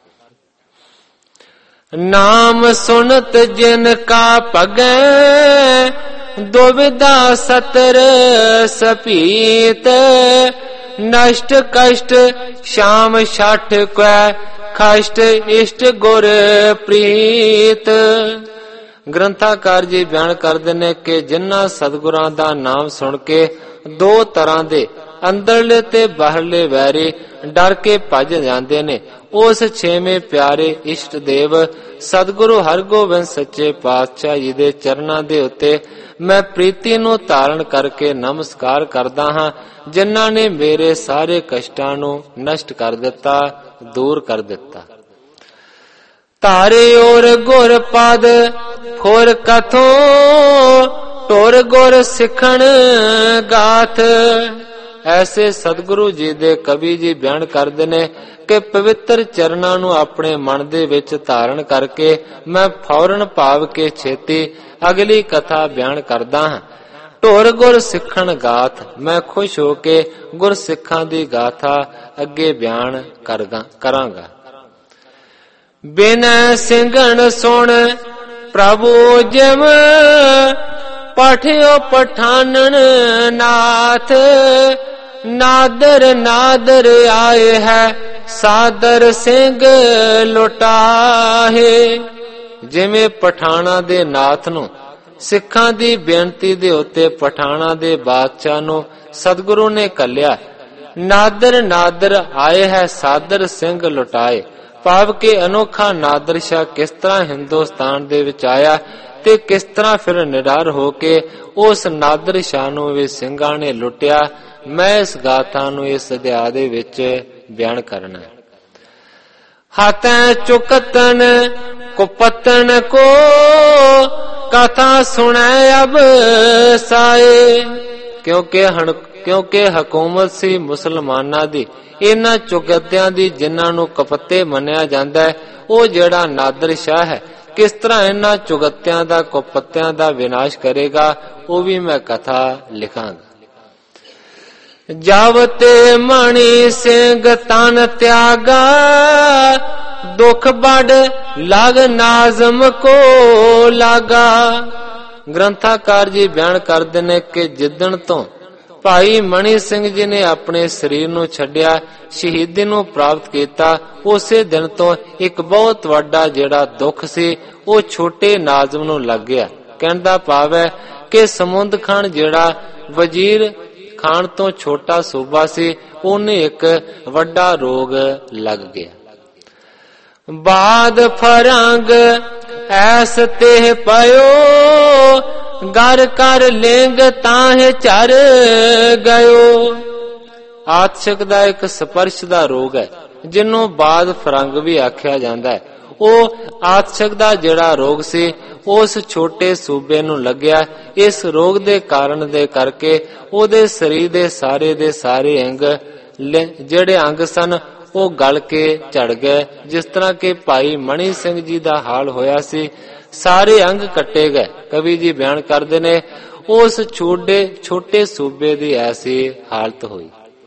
ਨਾਮ ਸੁਨਤ ਜਿਨ ਕਾ ਭਗੈ, ਦੁਬਿਧਾ ਸਤਰ ਸਪੀਤ। ਨਸ਼ਟ ਕਸ਼ਟ ਸ਼ਾਮ ਛਠ ਕੈ, ਖਸ਼ਟ ਇਸ਼ਟ ਗੁਰ ਪ੍ਰੀਤ। ਗ੍ਰੰਥਾਕਾਰ ਜੀ ਬਿਆਨ ਕਰਦੇ ਨੇ ਕਿ ਜਿਨ੍ਹਾਂ ਸਤਿਗੁਰਾਂ ਦਾ ਨਾਮ ਸੁਣ ਕੇ ਦੋ ਤਰ੍ਹਾਂ ਦੇ ਅੰਦਰਲੇ ਤੇ ਬਾਹਰਲੇ ਵੈਰੀ ਡਰ ਕੇ ਭੱਜ ਜਾਂਦੇ ਨੇ, ਉਸ ਛੇਵੇਂ ਪਿਆਰੇ ਇਸ਼ਟ ਦੇਵ ਸਤਿਗੁਰੂ ਹਰਗੋਬਿੰਦ ਸੱਚੇ ਪਾਤਸ਼ਾਹ ਜੀ ਦੇ ਚਰਨਾਂ ਦੇ ਉੱਤੇ ਮੈਂ ਪ੍ਰੀਤੀ ਨੂੰ ਧਾਰਨ ਕਰਕੇ ਨਮਸਕਾਰ ਕਰਦਾ ਹਾਂ, ਜਿਨ੍ਹਾਂ ਨੇ ਮੇਰੇ ਸਾਰੇ ਕਸ਼ਟਾਂ ਨੂੰ ਨਸ਼ਟ ਕਰ ਦਿੱਤਾ, ਦੂਰ ਕਰ ਦਿੱਤਾ। ਤਾਰੇ ਔਰ ਗੁਰ ਪਦ ਖੋਰ ਕਥੋ, ਟੋਰ ਗੁਰ ਸਿੱਖਣ ਗਾਥ। ਐਸੇ ਸਤਿਗੁਰੂ ਜੀ ਦੇ ਕਵੀ ਜੀ ਬਿਆਨ ਕਰਦੇ ਨੇ ਕਿ ਪਵਿੱਤਰ ਚਰਨਾਂ ਨੂੰ ਆਪਣੇ ਮਨ ਦੇ ਵਿੱਚ ਧਾਰਨ ਕਰਕੇ ਮੈਂ ਫੌਰਨ ਭਾਵ ਕੇ ਛੇਤੀ ਅਗਲੀ ਕਥਾ ਬਿਆਨ ਕਰਦਾ ਹਾਂ। ਢੋਰ ਗੁਰ ਸਿੱਖਣ ਗਾਥ, ਮੈਂ ਖੁਸ਼ ਹੋ ਕੇ ਗੁਰ ਸਿੱਖਾਂ ਦੀ ਗਾਥਾ ਅੱਗੇ ਬਿਆਨ ਕਰਾਂਗਾ। ਬਿਨੈ ਸਿੰਘਣ ਸੁਣ ਪ੍ਰਭੂ ਜਿਮ, ਪਠਿਓ ਪਠਾਨਣ ਨਾਥ। ਨਾਦਰ ਨਾਦਰ ਆਏ ਹੈ, ਸਾਦਰ ਸਿੰਘ ਲੁਟਾਹੇ। ਜਿਵੇਂ ਪਠਾਣਾ ਦੇ ਨਾਥ ਨੂੰ ਸਿੱਖਾਂ ਦੀ ਬੇਨਤੀ ਦੇ ਉੱਤੇ ਪਠਾਣਾ ਦੇ ਬਾਦਸ਼ਾਹ ਨੂੰ ਸਤਿਗੁਰੂ ਨੇ ਕੱਲਿਆ, ਨਾਦਰ ਨਾਦਰ ਆਏ ਹੈ ਸਾਦਰ ਸਿੰਘ ਲੁਟਾਏ, ਭਾਵ ਕਿ ਅਨੋਖਾ ਨਾਦਰ ਸ਼ਾਹ ਕਿਸ ਤਰ੍ਹਾਂ ਹਿੰਦੁਸਤਾਨ ਦੇ ਵਿੱਚ ਆਇਆ ਤੇ ਕਿਸ ਤਰ੍ਹਾਂ ਫਿਰ ਨਿਡਰ ਹੋ ਕੇ ਉਸ ਨਾਦਰ ਸ਼ਾਹ ਨੂੰ ਵੀ ਸਿੰਘਾਂ ਨੇ ਲੁੱਟਿਆ। ਮੈਂ ਇਸ ਗਾਥਾ ਨੂੰ ਇਸ ਅਧਿਆਇ ਦੇ ਵਿੱਚ ਬਿਆਨ ਕਰਨਾ। ਹਾਥੈ ਚੁਕਤਨ ਕੁਪਤਨ ਕੋ, ਕਥਾ ਸੁਣੈ ਅਬ ਸਾਏ। ਕਿਉਂਕਿ ਹਣ ਕਿਉਂਕਿ ਹਕੂਮਤ ਸੀ ਮੁਸਲਮਾਨਾਂ ਦੀ, ਇਹਨਾਂ ਚੁਗਤਿਆਂ ਦੀ ਜਿਨ੍ਹਾਂ ਨੂੰ ਕਪੱਤੇ ਮੰਨਿਆ ਜਾਂਦਾ ਹੈ, ਉਹ ਜਿਹੜਾ ਨਾਦਰ ਸ਼ਾਹ ਹੈ ਕਿਸ ਤਰ੍ਹਾਂ ਇਹਨਾਂ ਚੁਗਤਿਆਂ ਦਾ ਕੁਪੱਤਿਆਂ ਦਾ ਵਿਨਾਸ਼ ਕਰੇਗਾ, ਉਹ ਵੀ ਮੈਂ ਕਥਾ ਲਿਖਾਂਗਾ। ਜਬ ਤੇ ਮਣੀ ਸਿੰਘ ਤਨ ਤਿਆਗਾ, ਦੁਖ ਬੜ ਲਗ ਨਾਜ਼ਮ ਕੋ ਲਾਗਾ। ਗ੍ਰੰਥਾਕਾਰ ਜੀ ਬਿਆਨ ਕਰਦੇ ਨੇ ਕਿ ਜਿੱਦਣ ਤੋਂ ਭਾਈ ਮਣੀ ਸਿੰਘ ਜੀ ਨੇ ਆਪਣੇ ਸਰੀਰ ਨੂੰ ਛੱਡਿਆ, ਸ਼ਹੀਦੀ ਨੂੰ ਪ੍ਰਾਪਤ ਕੀਤਾ, ਉਸੇ ਦਿਨ ਤੋਂ ਇੱਕ ਬਹੁਤ ਵੱਡਾ ਜਿਹੜਾ ਦੁੱਖ ਸੀ ਉਹ ਛੋਟੇ ਨਾਜ਼ਮ ਨੂੰ ਲੱਗ ਗਿਆ। ਕਹਿਣ ਦਾ ਭਾਵ ਹੈ ਕਿ ਸਮੁੰਦ ਖਾਨ ਜਿਹੜਾ ਵਜ਼ੀਰ ਖਾਨ ਤੋਂ ਛੋਟਾ ਸੂਬਾ ਸੀ, ਉਹਨੇ ਇੱਕ ਵੱਡਾ ਰੋਗ ਲੱਗ ਗਿਆ। ਬਾਦ ਫਰੰਗ ਐਸ ਤੇ ਪਇਓ, ਗਰ ਕਰ ਲਿੰਗ ਤਾਹੇ ਚਰ ਗਇਓ। ਆਤਸ਼ਕ ਦਾ ਇੱਕ ਸਪਰਸ਼ ਦਾ ਰੋਗ ਹੈ, ਜਿਹਨੂੰ ਬਾਦ ਫਰੰਗ ਵੀ ਆਖਿਆ ਜਾਂਦਾ ਹੈ। ਉਹ ਆਤਸ਼ਕ ਦਾ ਜਿਹੜਾ ਰੋਗ ਸੀ ਉਸ ਛੋਟੇ ਸੂਬੇ ਨੂੰ ਲੱਗਿਆ। ਇਸ ਰੋਗ ਦੇ ਕਾਰਨ ਦੇ ਕਰਕੇ ਉਹਦੇ ਸਰੀਰ ਦੇ ਸਾਰੇ ਦੇ ਸਾਰੇ ਅੰਗ ਜਿਹੜੇ ਅੰਗ ਸਨ ਉਹ ਗਲ ਕੇ ਝੜ ਗਏ, ਜਿਸ ਤਰ੍ਹਾਂ ਕਿ ਭਾਈ ਮਣੀ ਸਿੰਘ ਜੀ ਦਾ ਹਾਲ ਹੋਇਆ ਸੀ। ਸਾਰੇ ਅੰਗ ਕੱਟੇ ਗਏ। ਕਵੀ ਜੀ ਬਿਆਨ ਕਰਦੇ ਨੇ ਉਸ ਛੋਟੇ ਛੋਟੇ ਸੂਬੇ ਦੀ ਐਸੀ ਹਾਲਤ ਹੋਈ।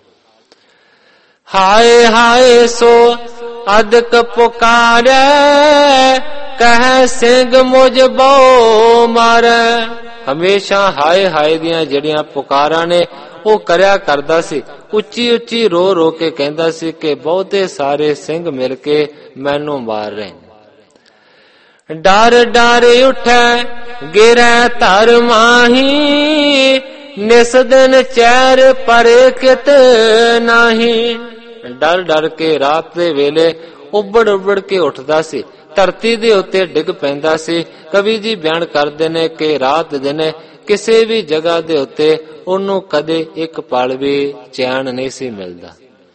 ਹਾਏ ਹਾਏ ਸੋ ਅਦਕ ਪੁਕਾਰੈ, ਕਹਿ ਸਿੰਘ ਮੁਝ ਬਹੁ ਮਾਰੈ। ਹਮੇਸ਼ਾ ਹਾਏ ਹਾਏ ਦੀਆਂ ਜਿਹੜੀਆਂ ਪੁਕਾਰਾਂ ਨੇ ਉਹ ਕਰਿਆ ਕਰਦਾ ਸੀ। ਉੱਚੀ ਉੱਚੀ ਰੋ ਰੋ ਕੇ ਕਹਿੰਦਾ ਸੀ ਕਿ ਬਹੁਤੇ ਸਾਰੇ ਸਿੰਘ ਮਿਲ ਕੇ ਮੈਨੂੰ ਮਾਰ ਰਹੇ ਨੇ। ਡਰ ਡਰ ਉਠੈ ਗਿਰੈ ਧਰ ਮਾਹੀ, ਨਿਸ ਦਿਨ ਚੈਰ ਪਰੇ ਕਿਤ ਨਾਹੀ। ਡਰ ਡਰ ਕੇ ਰਾਤ ਦੇ ਵੇਲੇ ਉੱਬੜ ਉੱਬੜ ਕੇ ਉੱਠਦਾ ਸੀ, ਧਰਤੀ ਦੇ ਉੱਤੇ ਡਿੱਗ ਪੈਂਦਾ ਸੀ। ਕਵੀ ਜੀ ਬਿਆਨ ਕਰਦੇ ਨੇ ਕਿ ਰਾਤ ਦਿਨ ਕਿਸੇ ਵੀ ਜਗ੍ਹਾ ਦੇ ਉੱਤੇ ਉਹਨੂੰ ਕਦੇ ਇੱਕ ਪਲ ਵੀ ਚੈਨ ਨਹੀਂ ਸੀ ਮਿਲਦਾ।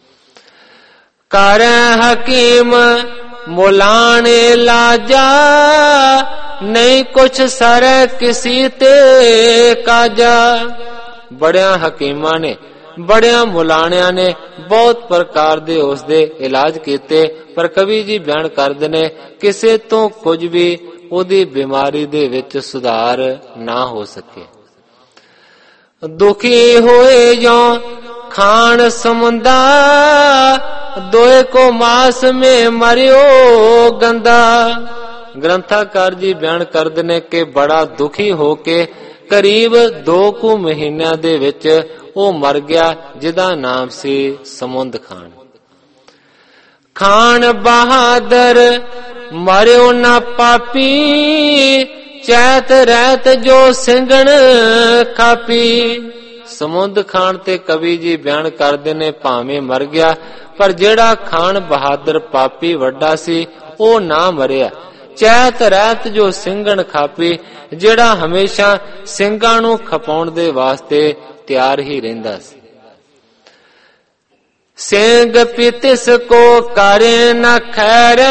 ਕਰ ਹਕੀਮ ਮੁਲਾਣੇ ਲਾਜਾ, ਨਹੀਂ ਕੁਛ ਸਰ ਕਿਸੀ ਤੇ ਕਾਜਾ। ਬੜਿਆਂ ਹਕੀਮਾਂ ਨੇ, ਬੜਿਆਂ ਮੁਲਾਣਿਆਂ ਨੇ ਬਹੁਤ ਪ੍ਰਕਾਰ ਦੇ ਉਸ ਦੇ ਇਲਾਜ ਕੀਤੇ, ਪਰ ਕਵੀ ਜੀ ਬਿਆਨ ਕਰਦੇ ਨੇ ਕਿਸੇ ਤੋਂ ਕੁਝ ਵੀ ਉਹਦੀ ਬਿਮਾਰੀ ਦੇ ਵਿੱਚ ਸੁਧਾਰ ਨਾ ਹੋ ਸਕੇ। ਦੁਖੀ ਹੋਏ ਜੋ ਖਾਣ ਸਮੁੰਦਾ, ਦੋਏ ਕੋ ਮਾਸ ਮੇ ਮਰਿਓ ਗੰਦਾ। ਗ੍ਰੰਥਾਕਾਰ ਜੀ ਬਿਆਨ ਕਰਦੇ ਨੇ ਕਿ ਬੜਾ ਦੁਖੀ ਹੋ ਕੇ ਕਰੀਬ ਦੋ ਕੁ ਮਹੀਨਿਆਂ ਦੇ ਵਿੱਚ ਉਹ ਮਰ ਗਿਆ, ਜਿਹਦਾ ਨਾਮ ਸੀ ਸਮੁੰਦ ਖਾਨ। ਖਾਨ ਬਹਾਦਰ ਮਰਿਓ ਨਾ ਪਾਪੀ, ਚੈਤ ਰਹਿਤ ਜੋ ਸਿੰਘਣ ਖਾਪੀ। ਸਮੁੰਦ ਖਾਨ ਤੇ ਕਵੀ ਜੀ ਬਿਆਨ ਕਰਦੇ ਨੇ ਭਾਵੇਂ ਮਰ ਗਿਆ, ਪਰ ਜਿਹੜਾ ਖਾਨ ਬਹਾਦਰ ਪਾਪੀ ਵੱਡਾ ਸੀ ਉਹ ਨਾ ਮਰਿਆ। ਚੈਤ ਰਹਿਤ ਜੋ ਸਿੰਘਣ ਖਾਪੀ, ਜਿਹੜਾ ਹਮੇਸ਼ਾ ਸਿੰਘਾਂ ਨੂੰ ਖਪਾਉਣ ਦੇ ਵਾਸਤੇ ਤਿਆਰ ਹੀ ਰਹਿੰਦਾ ਸੀ। ਸਿੰਘ ਪਿਤਿਸ ਕੋ ਕਰੇ ਨਾ ਖੈਰ,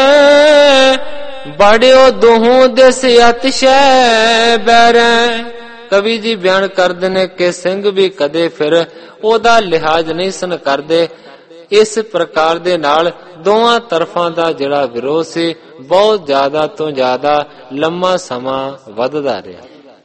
ਬੜਿਓ ਦੁਹੂ ਦਿਸ ਅਤਿਸ਼ੈ ਬੈਰੈ। ਕਵੀ ਜੀ ਬਿਆਨ ਕਰਦੇ ਨੇ ਕਿ ਸਿੰਘ ਵੀ ਕਦੇ ਫਿਰ ਉਹਦਾ ਲਿਹਾਜ਼ ਨਹੀਂ ਸਨ ਕਰਦੇ। ਇਸ ਪ੍ਰਕਾਰ ਦੇ ਨਾਲ ਦੋਵਾਂ ਤਰਫਾਂ ਦਾ ਜਿਹੜਾ ਵਿਰੋਧ ਸੀ ਬਹੁਤ ਜ਼ਿਆਦਾ ਤੋਂ ਜ਼ਿਆਦਾ ਲੰਮਾ ਸਮਾਂ ਵੱਧਦਾ ਰਿਹਾ।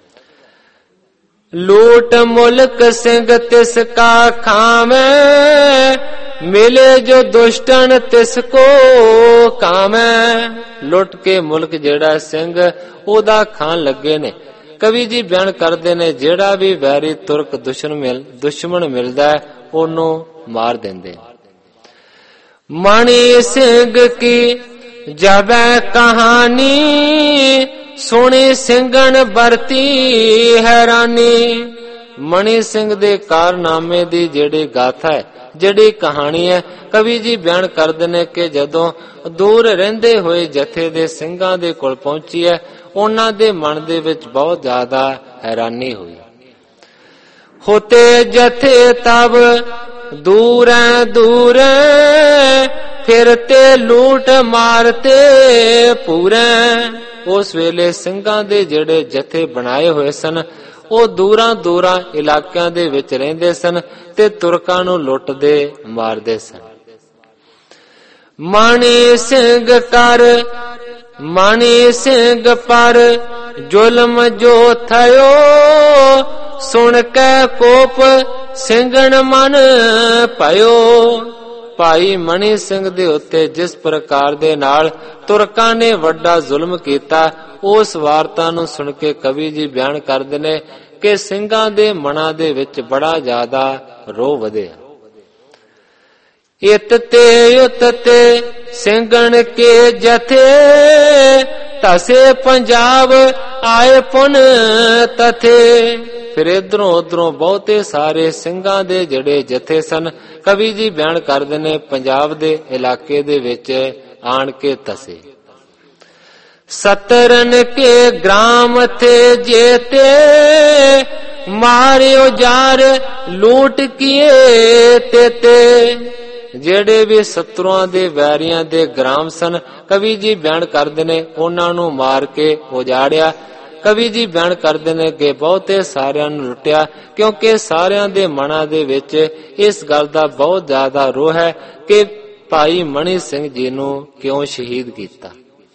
ਲੂਟ ਮੁਲਕ ਸਿੰਘ ਤਿਸ ਕਾ ਖਾਵੇਂ, ਮਿਲੇ ਜੋ ਦੁਸ਼ਟਨ ਤਿਸ ਕੋ ਕਾਮੈ। ਲੁੱਟ ਕੇ ਮੁਲਕ ਜਿਹੜਾ ਸਿੰਘ ਉਹਦਾ ਖਾਣ ਲੱਗੇ ਨੇ। ਕਵੀ ਜੀ ਬਿਆਨ ਕਰਦੇ ਨੇ ਜਿਹੜਾ ਵੀ ਵੈਰੀ ਤੁਰਕ ਦੁਸ਼ਮਣ ਮਿਲ ਦੁਸ਼ਮਣ ਮਿਲਦਾ ਉਹਨੂੰ ਮਾਰ ਦਿੰਦੇ। ਮਣੀ ਸਿੰਘ ਕੀ ਜਬੈ ਕਹਾਣੀ, ਸੁਣੀ ਸਿੰਘਣ ਵਰਤੀ ਹੈਰਾਨੀ। ਮਣੀ ਸਿੰਘ ਦੇ ਕਾਰਨਾਮੇ ਦੀ ਜਿਹੜੀ ਗਾਥਾ ਹੈ, ਜਿਹੜੀ ਕਹਾਣੀ ਹੈ, ਕਵੀ ਜੀ ਬਿਆਨ ਕਰਦੇ ਨੇ ਕਿ ਜਦੋਂ ਦੂਰ ਰਹਿੰਦੇ ਹੋਏ ਜਥੇ ਦੇ ਸਿੰਘਾਂ ਦੇ ਕੋਲ ਪਹੁੰਚੀ ਹੈ, ਉਹਨਾਂ ਦੇ ਮਨ ਦੇ ਵਿੱਚ ਬਹੁਤ ਜ਼ਿਆਦਾ ਹੈਰਾਨੀ ਹੋਈ। ਹੋਤੇ ਜਥੇ ਤਬ ਦੂਰੈ ਦੂਰੈ, ਫਿਰਤੇ ਲੂਟ ਮਾਰਤੇ ਪੂਰੈ। ਉਸ ਵੇਲੇ ਸਿੰਘਾਂ ਦੇ ਜਿਹੜੇ ਜਥੇ ਬਣਾਏ ਹੋਏ ਸਨ ਉਹ ਦੂਰਾਂ ਦੂਰਾਂ ਇਲਾਕਿਆਂ ਦੇ ਵਿੱਚ ਰਹਿੰਦੇ ਸਨ ਤੇ ਤੁਰਕਾਂ ਨੂੰ ਲੁੱਟਦੇ ਮਾਰਦੇ ਸਨ। ਮਣੀ ਸਿੰਘ ਕਰ ਮਣੀ ਸਿੰਘ ਪਰ ਜ਼ੁਲਮ ਜੋ ਥਇਓ, ਸੁਣ ਕੇ ਕੋਪ ਸਿੰਘਣ ਮਨ ਭਇਓ। ਭਾਈ ਮਣੀ ਸਿੰਘ ਦੇ ਉੱਤੇ ਜਿਸ ਪ੍ਰਕਾਰ ਦੇ ਨਾਲ ਤੁਰਕਾਂ ਨੇ ਵੱਡਾ ਜ਼ੁਲਮ ਕੀਤਾ, ਉਸ ਵਾਰਤਾ ਨੂੰ ਸੁਣ ਕੇ ਕਵੀ ਜੀ ਬਿਆਨ ਕਰਦੇ ਨੇ ਕਿ ਸਿੰਘਾਂ ਦੇ ਮਨਾਂ ਦੇ ਵਿੱਚ ਬੜਾ ਜ਼ਿਆਦਾ ਰੋਹ ਵਧਿਆ। ਇਤ ਤੇ ਉਤ ਤੇ ਸਿੰਘਣ ਕੇ ਜਥੇ, ਤਸੇ ਪੰਜਾਬ ਆਏ ਪੁਨ ਤਥੇ। ਫਿਰ ਇਧਰੋਂ ਉਧਰੋਂ ਬਹੁਤੇ ਸਾਰੇ ਸਿੰਘਾਂ ਦੇ ਜਿਹੜੇ ਜਥੇ ਸਨ, ਕਵੀ ਜੀ ਬਿਆਨ ਕਰਦੇ ਨੇ ਪੰਜਾਬ ਦੇ ਇਲਾਕੇ ਦੇ ਵਿੱਚ ਆਣ ਕੇ ਤਸੇ। ਸਤਰਨ ਕੇ ਗ੍ਰਾਮ ਥੇ ਜੇਤੇ, ਮਾਰਿਓ ਜਾਰ ਲੂਟ ਕੀਏ ਤੇਤੇ। ਜਿਹੜੇ ਵੀ ਸਤਰੂਆਂ ਦੇ ਵੈਰੀਆਂ ਦੇ ਗ੍ਰਾਮ ਸਨ, ਕਵੀ ਜੀ ਬਿਆਨ ਕਰਦੇ ਨੇ ਉਹਨਾਂ ਨੂੰ ਮਾਰ ਕੇ ਉਜਾੜਿਆ। ਕਵੀ ਜੀ ਬਿਆਨ ਕਰਦੇ ਨੇ ਕਿ ਬਹੁਤੇ ਸਾਰਿਆਂ ਨੂੰ ਲੁੱਟਿਆ, ਕਿਉਂਕਿ ਸਾਰਿਆਂ ਦੇ ਮਨਾਂ ਦੇ ਵਿੱਚ ਇਸ ਗੱਲ ਦਾ ਬਹੁਤ ਜ਼ਿਆਦਾ ਰੋਹ ਹੈ ਕਿ ਭਾਈ ਮਣੀ ਸਿੰਘ ਜੀ ਨੂੰ ਕਿਉਂ ਸ਼ਹੀਦ ਕੀਤਾ।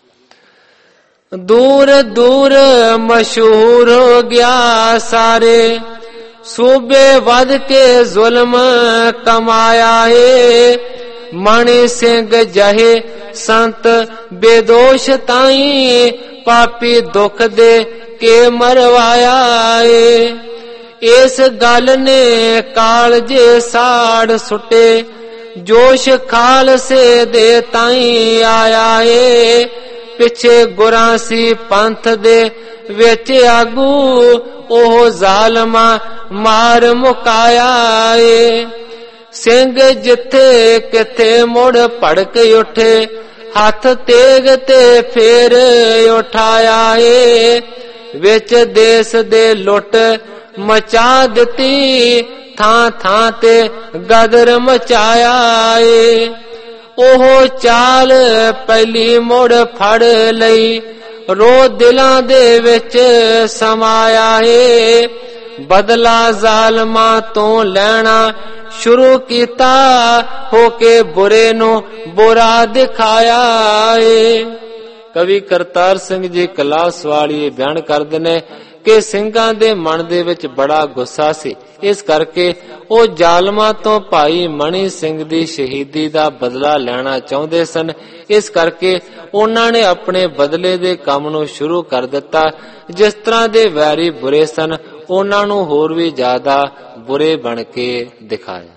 ਦੂਰ ਦੂਰ ਮਸ਼ਹੂਰ ਹੋ ਗਿਆ ਸਾਰੇ, ਸੂਬੇ ਵੱਧ ਕੇ ਜ਼ੁਲਮ ਕਮਾਇਆ ਏ। ਮਣੀ ਸਿੰਘ ਜਹੇ ਸੰਤ ਬੇਦੋਸ਼ ਤਾਈ, ਪਾਪੀ ਦੁੱਖ ਦੇ ਕੇ ਮਰਵਾਇਆ ਏ। ਇਸ ਗੱਲ ਨੇ ਕਾਲਜੇ ਸਾੜ ਸੁੱਟੇ, ਜੋਸ਼ ਖਾਲਸੇ ਦੇ ਤਾਈ ਆਇਆ ਏ। ਪਿੱਛੇ ਗੁਰਾਂ ਸੀ ਪੰਥ ਦੇ ਵਿੱਚ ਆਗੂ, ਉਹ ਜ਼ਾਲਮਾ ਮਾਰ ਮੁਕਾਇਆ ਏ। ਸਿੰਘ ਜਿੱਥੇ ਕਿਥੇ ਮੁੜ ਭੜਕ ਉੱਠੇ, ਹੱਥ ਤੇਗ ਤੇ ਫੇਰ ਉਠਾਇਆ ਏ। ਵਿੱਚ ਦੇਸ ਦੇ ਲੁੱਟ ਮਚਾ ਦਿੱਤੀ, ਥਾਂ ਥਾਂ ਤੇ ਗਦਰ ਮਚਾਇਆ ਏ। ਉਹ ਚਾਲ ਪਹਿਲੀ ਮੁੜ ਫੜ ਲਈ, ਰੋ ਦਿਲਾਂ ਦੇ ਵਿੱਚ ਸਮਾਇਆ ਏ। ਬਦਲਾ ਜ਼ਾਲਮਾਂ ਤੋਂ ਲੈਣਾ ਸ਼ੁਰੂ ਕੀਤਾ, ਹੋ ਕੇ ਬੁਰੇ ਨੂੰ ਬੁਰਾ ਦਿਖਾਇਆ ਏ। ਕਵੀ ਕਰਤਾਰ ਸਿੰਘ ਜੀ ਕਲਾਸ ਵਾਲੀ ਬਿਆਨ ਕਰਦੇ ਨੇ ਕਿ ਸਿੰਘਾਂ ਦੇ ਮਨ ਦੇ ਵਿੱਚ ਬੜਾ ਗੁੱਸਾ ਸੀ, ਇਸ ਕਰਕੇ ਉਹ ਜ਼ਾਲਮਾਂ ਤੋਂ ਭਾਈ ਮਣੀ ਸਿੰਘ ਦੀ ਸ਼ਹੀਦੀ ਦਾ ਬਦਲਾ ਲੈਣਾ ਚਾਹੁੰਦੇ ਸਨ। ਇਸ ਕਰਕੇ ਉਹਨਾਂ ਨੇ ਆਪਣੇ ਬਦਲੇ ਦੇ ਕੰਮ ਨੂੰ ਸ਼ੁਰੂ ਕਰ ਦਿੱਤਾ। ਜਿਸ ਤਰ੍ਹਾਂ ਦੇ ਵੈਰੀ ਬੁਰੇ ਸਨ, ਉਹਨਾਂ ਨੂੰ ਹੋਰ ਵੀ ਜ਼ਿਆਦਾ ਬੁਰੇ ਬਣ ਕੇ ਦਿਖਾਇਆ।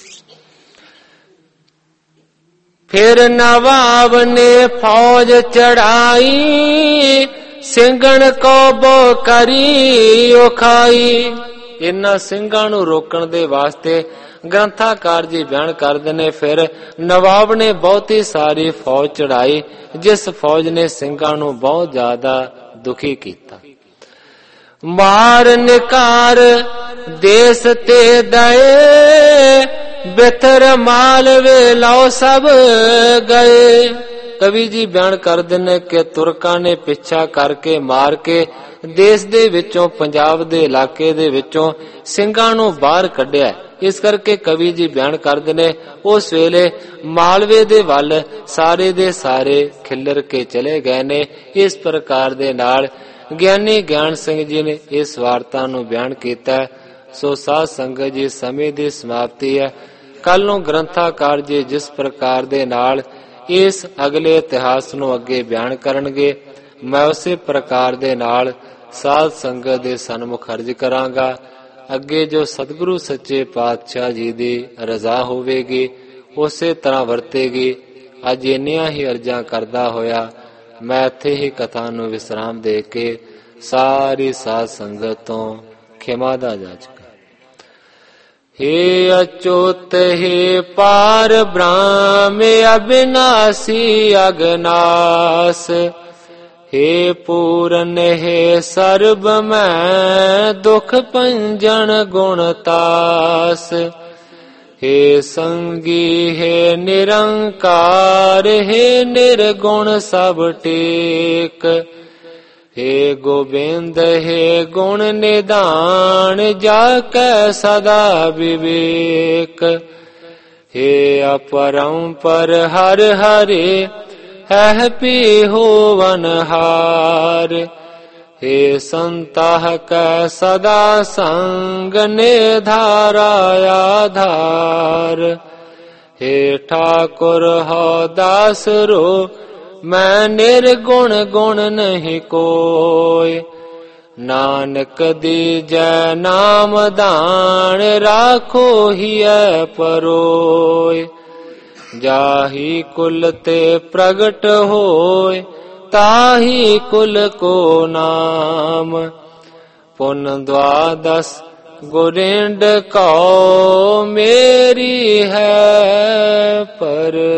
ਫਿਰ ਨਵਾਬ ਨੇ ਫੌਜ ਚੜਾਈ, ਸਿੰਘਣ ਕੋ ਬੋ ਕਰੀ ਉਖਾਈ। ਇਹਨਾਂ ਸਿੰਘਾਂ ਨੂੰ ਰੋਕਣ ਦੇ ਵਾਸਤੇ ਗ੍ਰੰਥਾਕਾਰ ਜੀ ਬਿਆਨ ਕਰਦੇ ਨੇ, ਫਿਰ ਨਵਾਬ ਨੇ ਬਹੁਤੀ ਸਾਰੀ ਫੌਜ ਚੜਾਈ, ਜਿਸ ਫੌਜ ਨੇ ਸਿੰਘਾਂ ਨੂੰ ਬਹੁਤ ਜ਼ਿਆਦਾ ਦੁਖੀ ਕੀਤਾ। ਮਾਰ ਨਿਕਾਰ ਦੇਸ ਤੇ ਦਏ, ਬਿਥਰ ਮਾਲਵੇ ਲਓ ਸਭ ਗਏ। ਕਵੀ ਜੀ ਬਿਆਨ ਕਰਦੇ ਨੇ ਕਿ ਤੁਰਕਾਂ ਨੇ ਪਿੱਛਾ ਕਰਕੇ ਮਾਰ ਕੇ ਦੇਸ਼ ਦੇ ਵਿੱਚੋਂ, ਪੰਜਾਬ ਦੇ ਇਲਾਕੇ ਦੇ ਵਿੱਚੋਂ ਸਿੰਘਾਂ ਨੂੰ ਬਾਹਰ ਕੱਢਿਆ। ਇਸ ਕਰਕੇ ਕਵੀ ਜੀ ਬਿਆਨ ਕਰਦੇ ਨੇ ਉਸ ਵੇਲੇ ਮਾਲਵੇ ਦੇ ਵੱਲ ਸਾਰੇ ਦੇ ਸਾਰੇ ਖਿੱਲਰ ਕੇ ਚਲੇ ਗਏ ਨੇ। ਇਸ ਪ੍ਰਕਾਰ ਦੇ ਨਾਲ ਗਿਆਨੀ ਗਿਆਨ ਸਿੰਘ ਜੀ ਨੇ ਇਸ ਵਾਰਤਾ ਨੂੰ ਬਿਆਨ ਕੀਤਾ। ਸੋ ਸਾਧ ਸੰਗਤ ਜੀ, ਸਮੇਂ ਦੀ ਸਮਾਪਤੀ ਹੈ। ਕੱਲ ਨੂੰ ਗ੍ਰੰਥਾਕਾਰ ਜੀ ਜਿਸ ਪ੍ਰਕਾਰ ਦੇ ਨਾਲ ਇਸ ਅਗਲੇ ਇਤਿਹਾਸ ਨੂੰ ਅੱਗੇ ਬਿਆਨ ਕਰਨਗੇ, ਮੈਂ ਉਸੇ ਪ੍ਰਕਾਰ ਦੇ ਨਾਲ ਸਾਧ ਸੰਗਤ ਦੇ ਸਨਮੁਖ ਅਰਜ਼ ਕਰਾਂਗਾ। ਅੱਗੇ ਜੋ ਸਤਿਗੁਰੂ ਸੱਚੇ ਪਾਤਸ਼ਾਹ ਜੀ ਦੀ ਰਜ਼ਾ ਹੋਵੇਗੀ ਉਸੇ ਤਰ੍ਹਾਂ ਵਰਤੇਗੀ। ਅੱਜ ਇੰਨੀਆਂ ਹੀ ਅਰਜ਼ਾਂ ਕਰਦਾ ਹੋਇਆ ਮੈਂ ਇੱਥੇ ਹੀ ਕਥਾ ਨੂੰ ਵਿਸਰਾਮ ਦੇ ਕੇ ਸਾਰੀ ਸਾਧ ਸੰਗਤ ਤੋਂ ਖਿਮਾ ਦਾ ਜਾਚਕ। हे अच्युत हे पार ब्रह्म अविनाशी अगनास, हे पूरन हे सर्ब मैं दुख पंजन गुणतास, हे संगी हे निरंकार, हे निर्गुण सब टेक, हे गोविंद हे गुण निदान, जाकै सदा विवेक, हे अपरंपर हर हरे है पी होवनहार, हे संताह कै सदा संग निधारा आधार, हे ठाकुर हो दास रो मैं निर्गुण गुण नहीं कोय, नानक दीजै नाम दान, राखो हिय परोय, जाही कुल ते प्रगट होय, ताही कुल को नाम, पुन द्वादश गुरिंड कौ मेरी है पर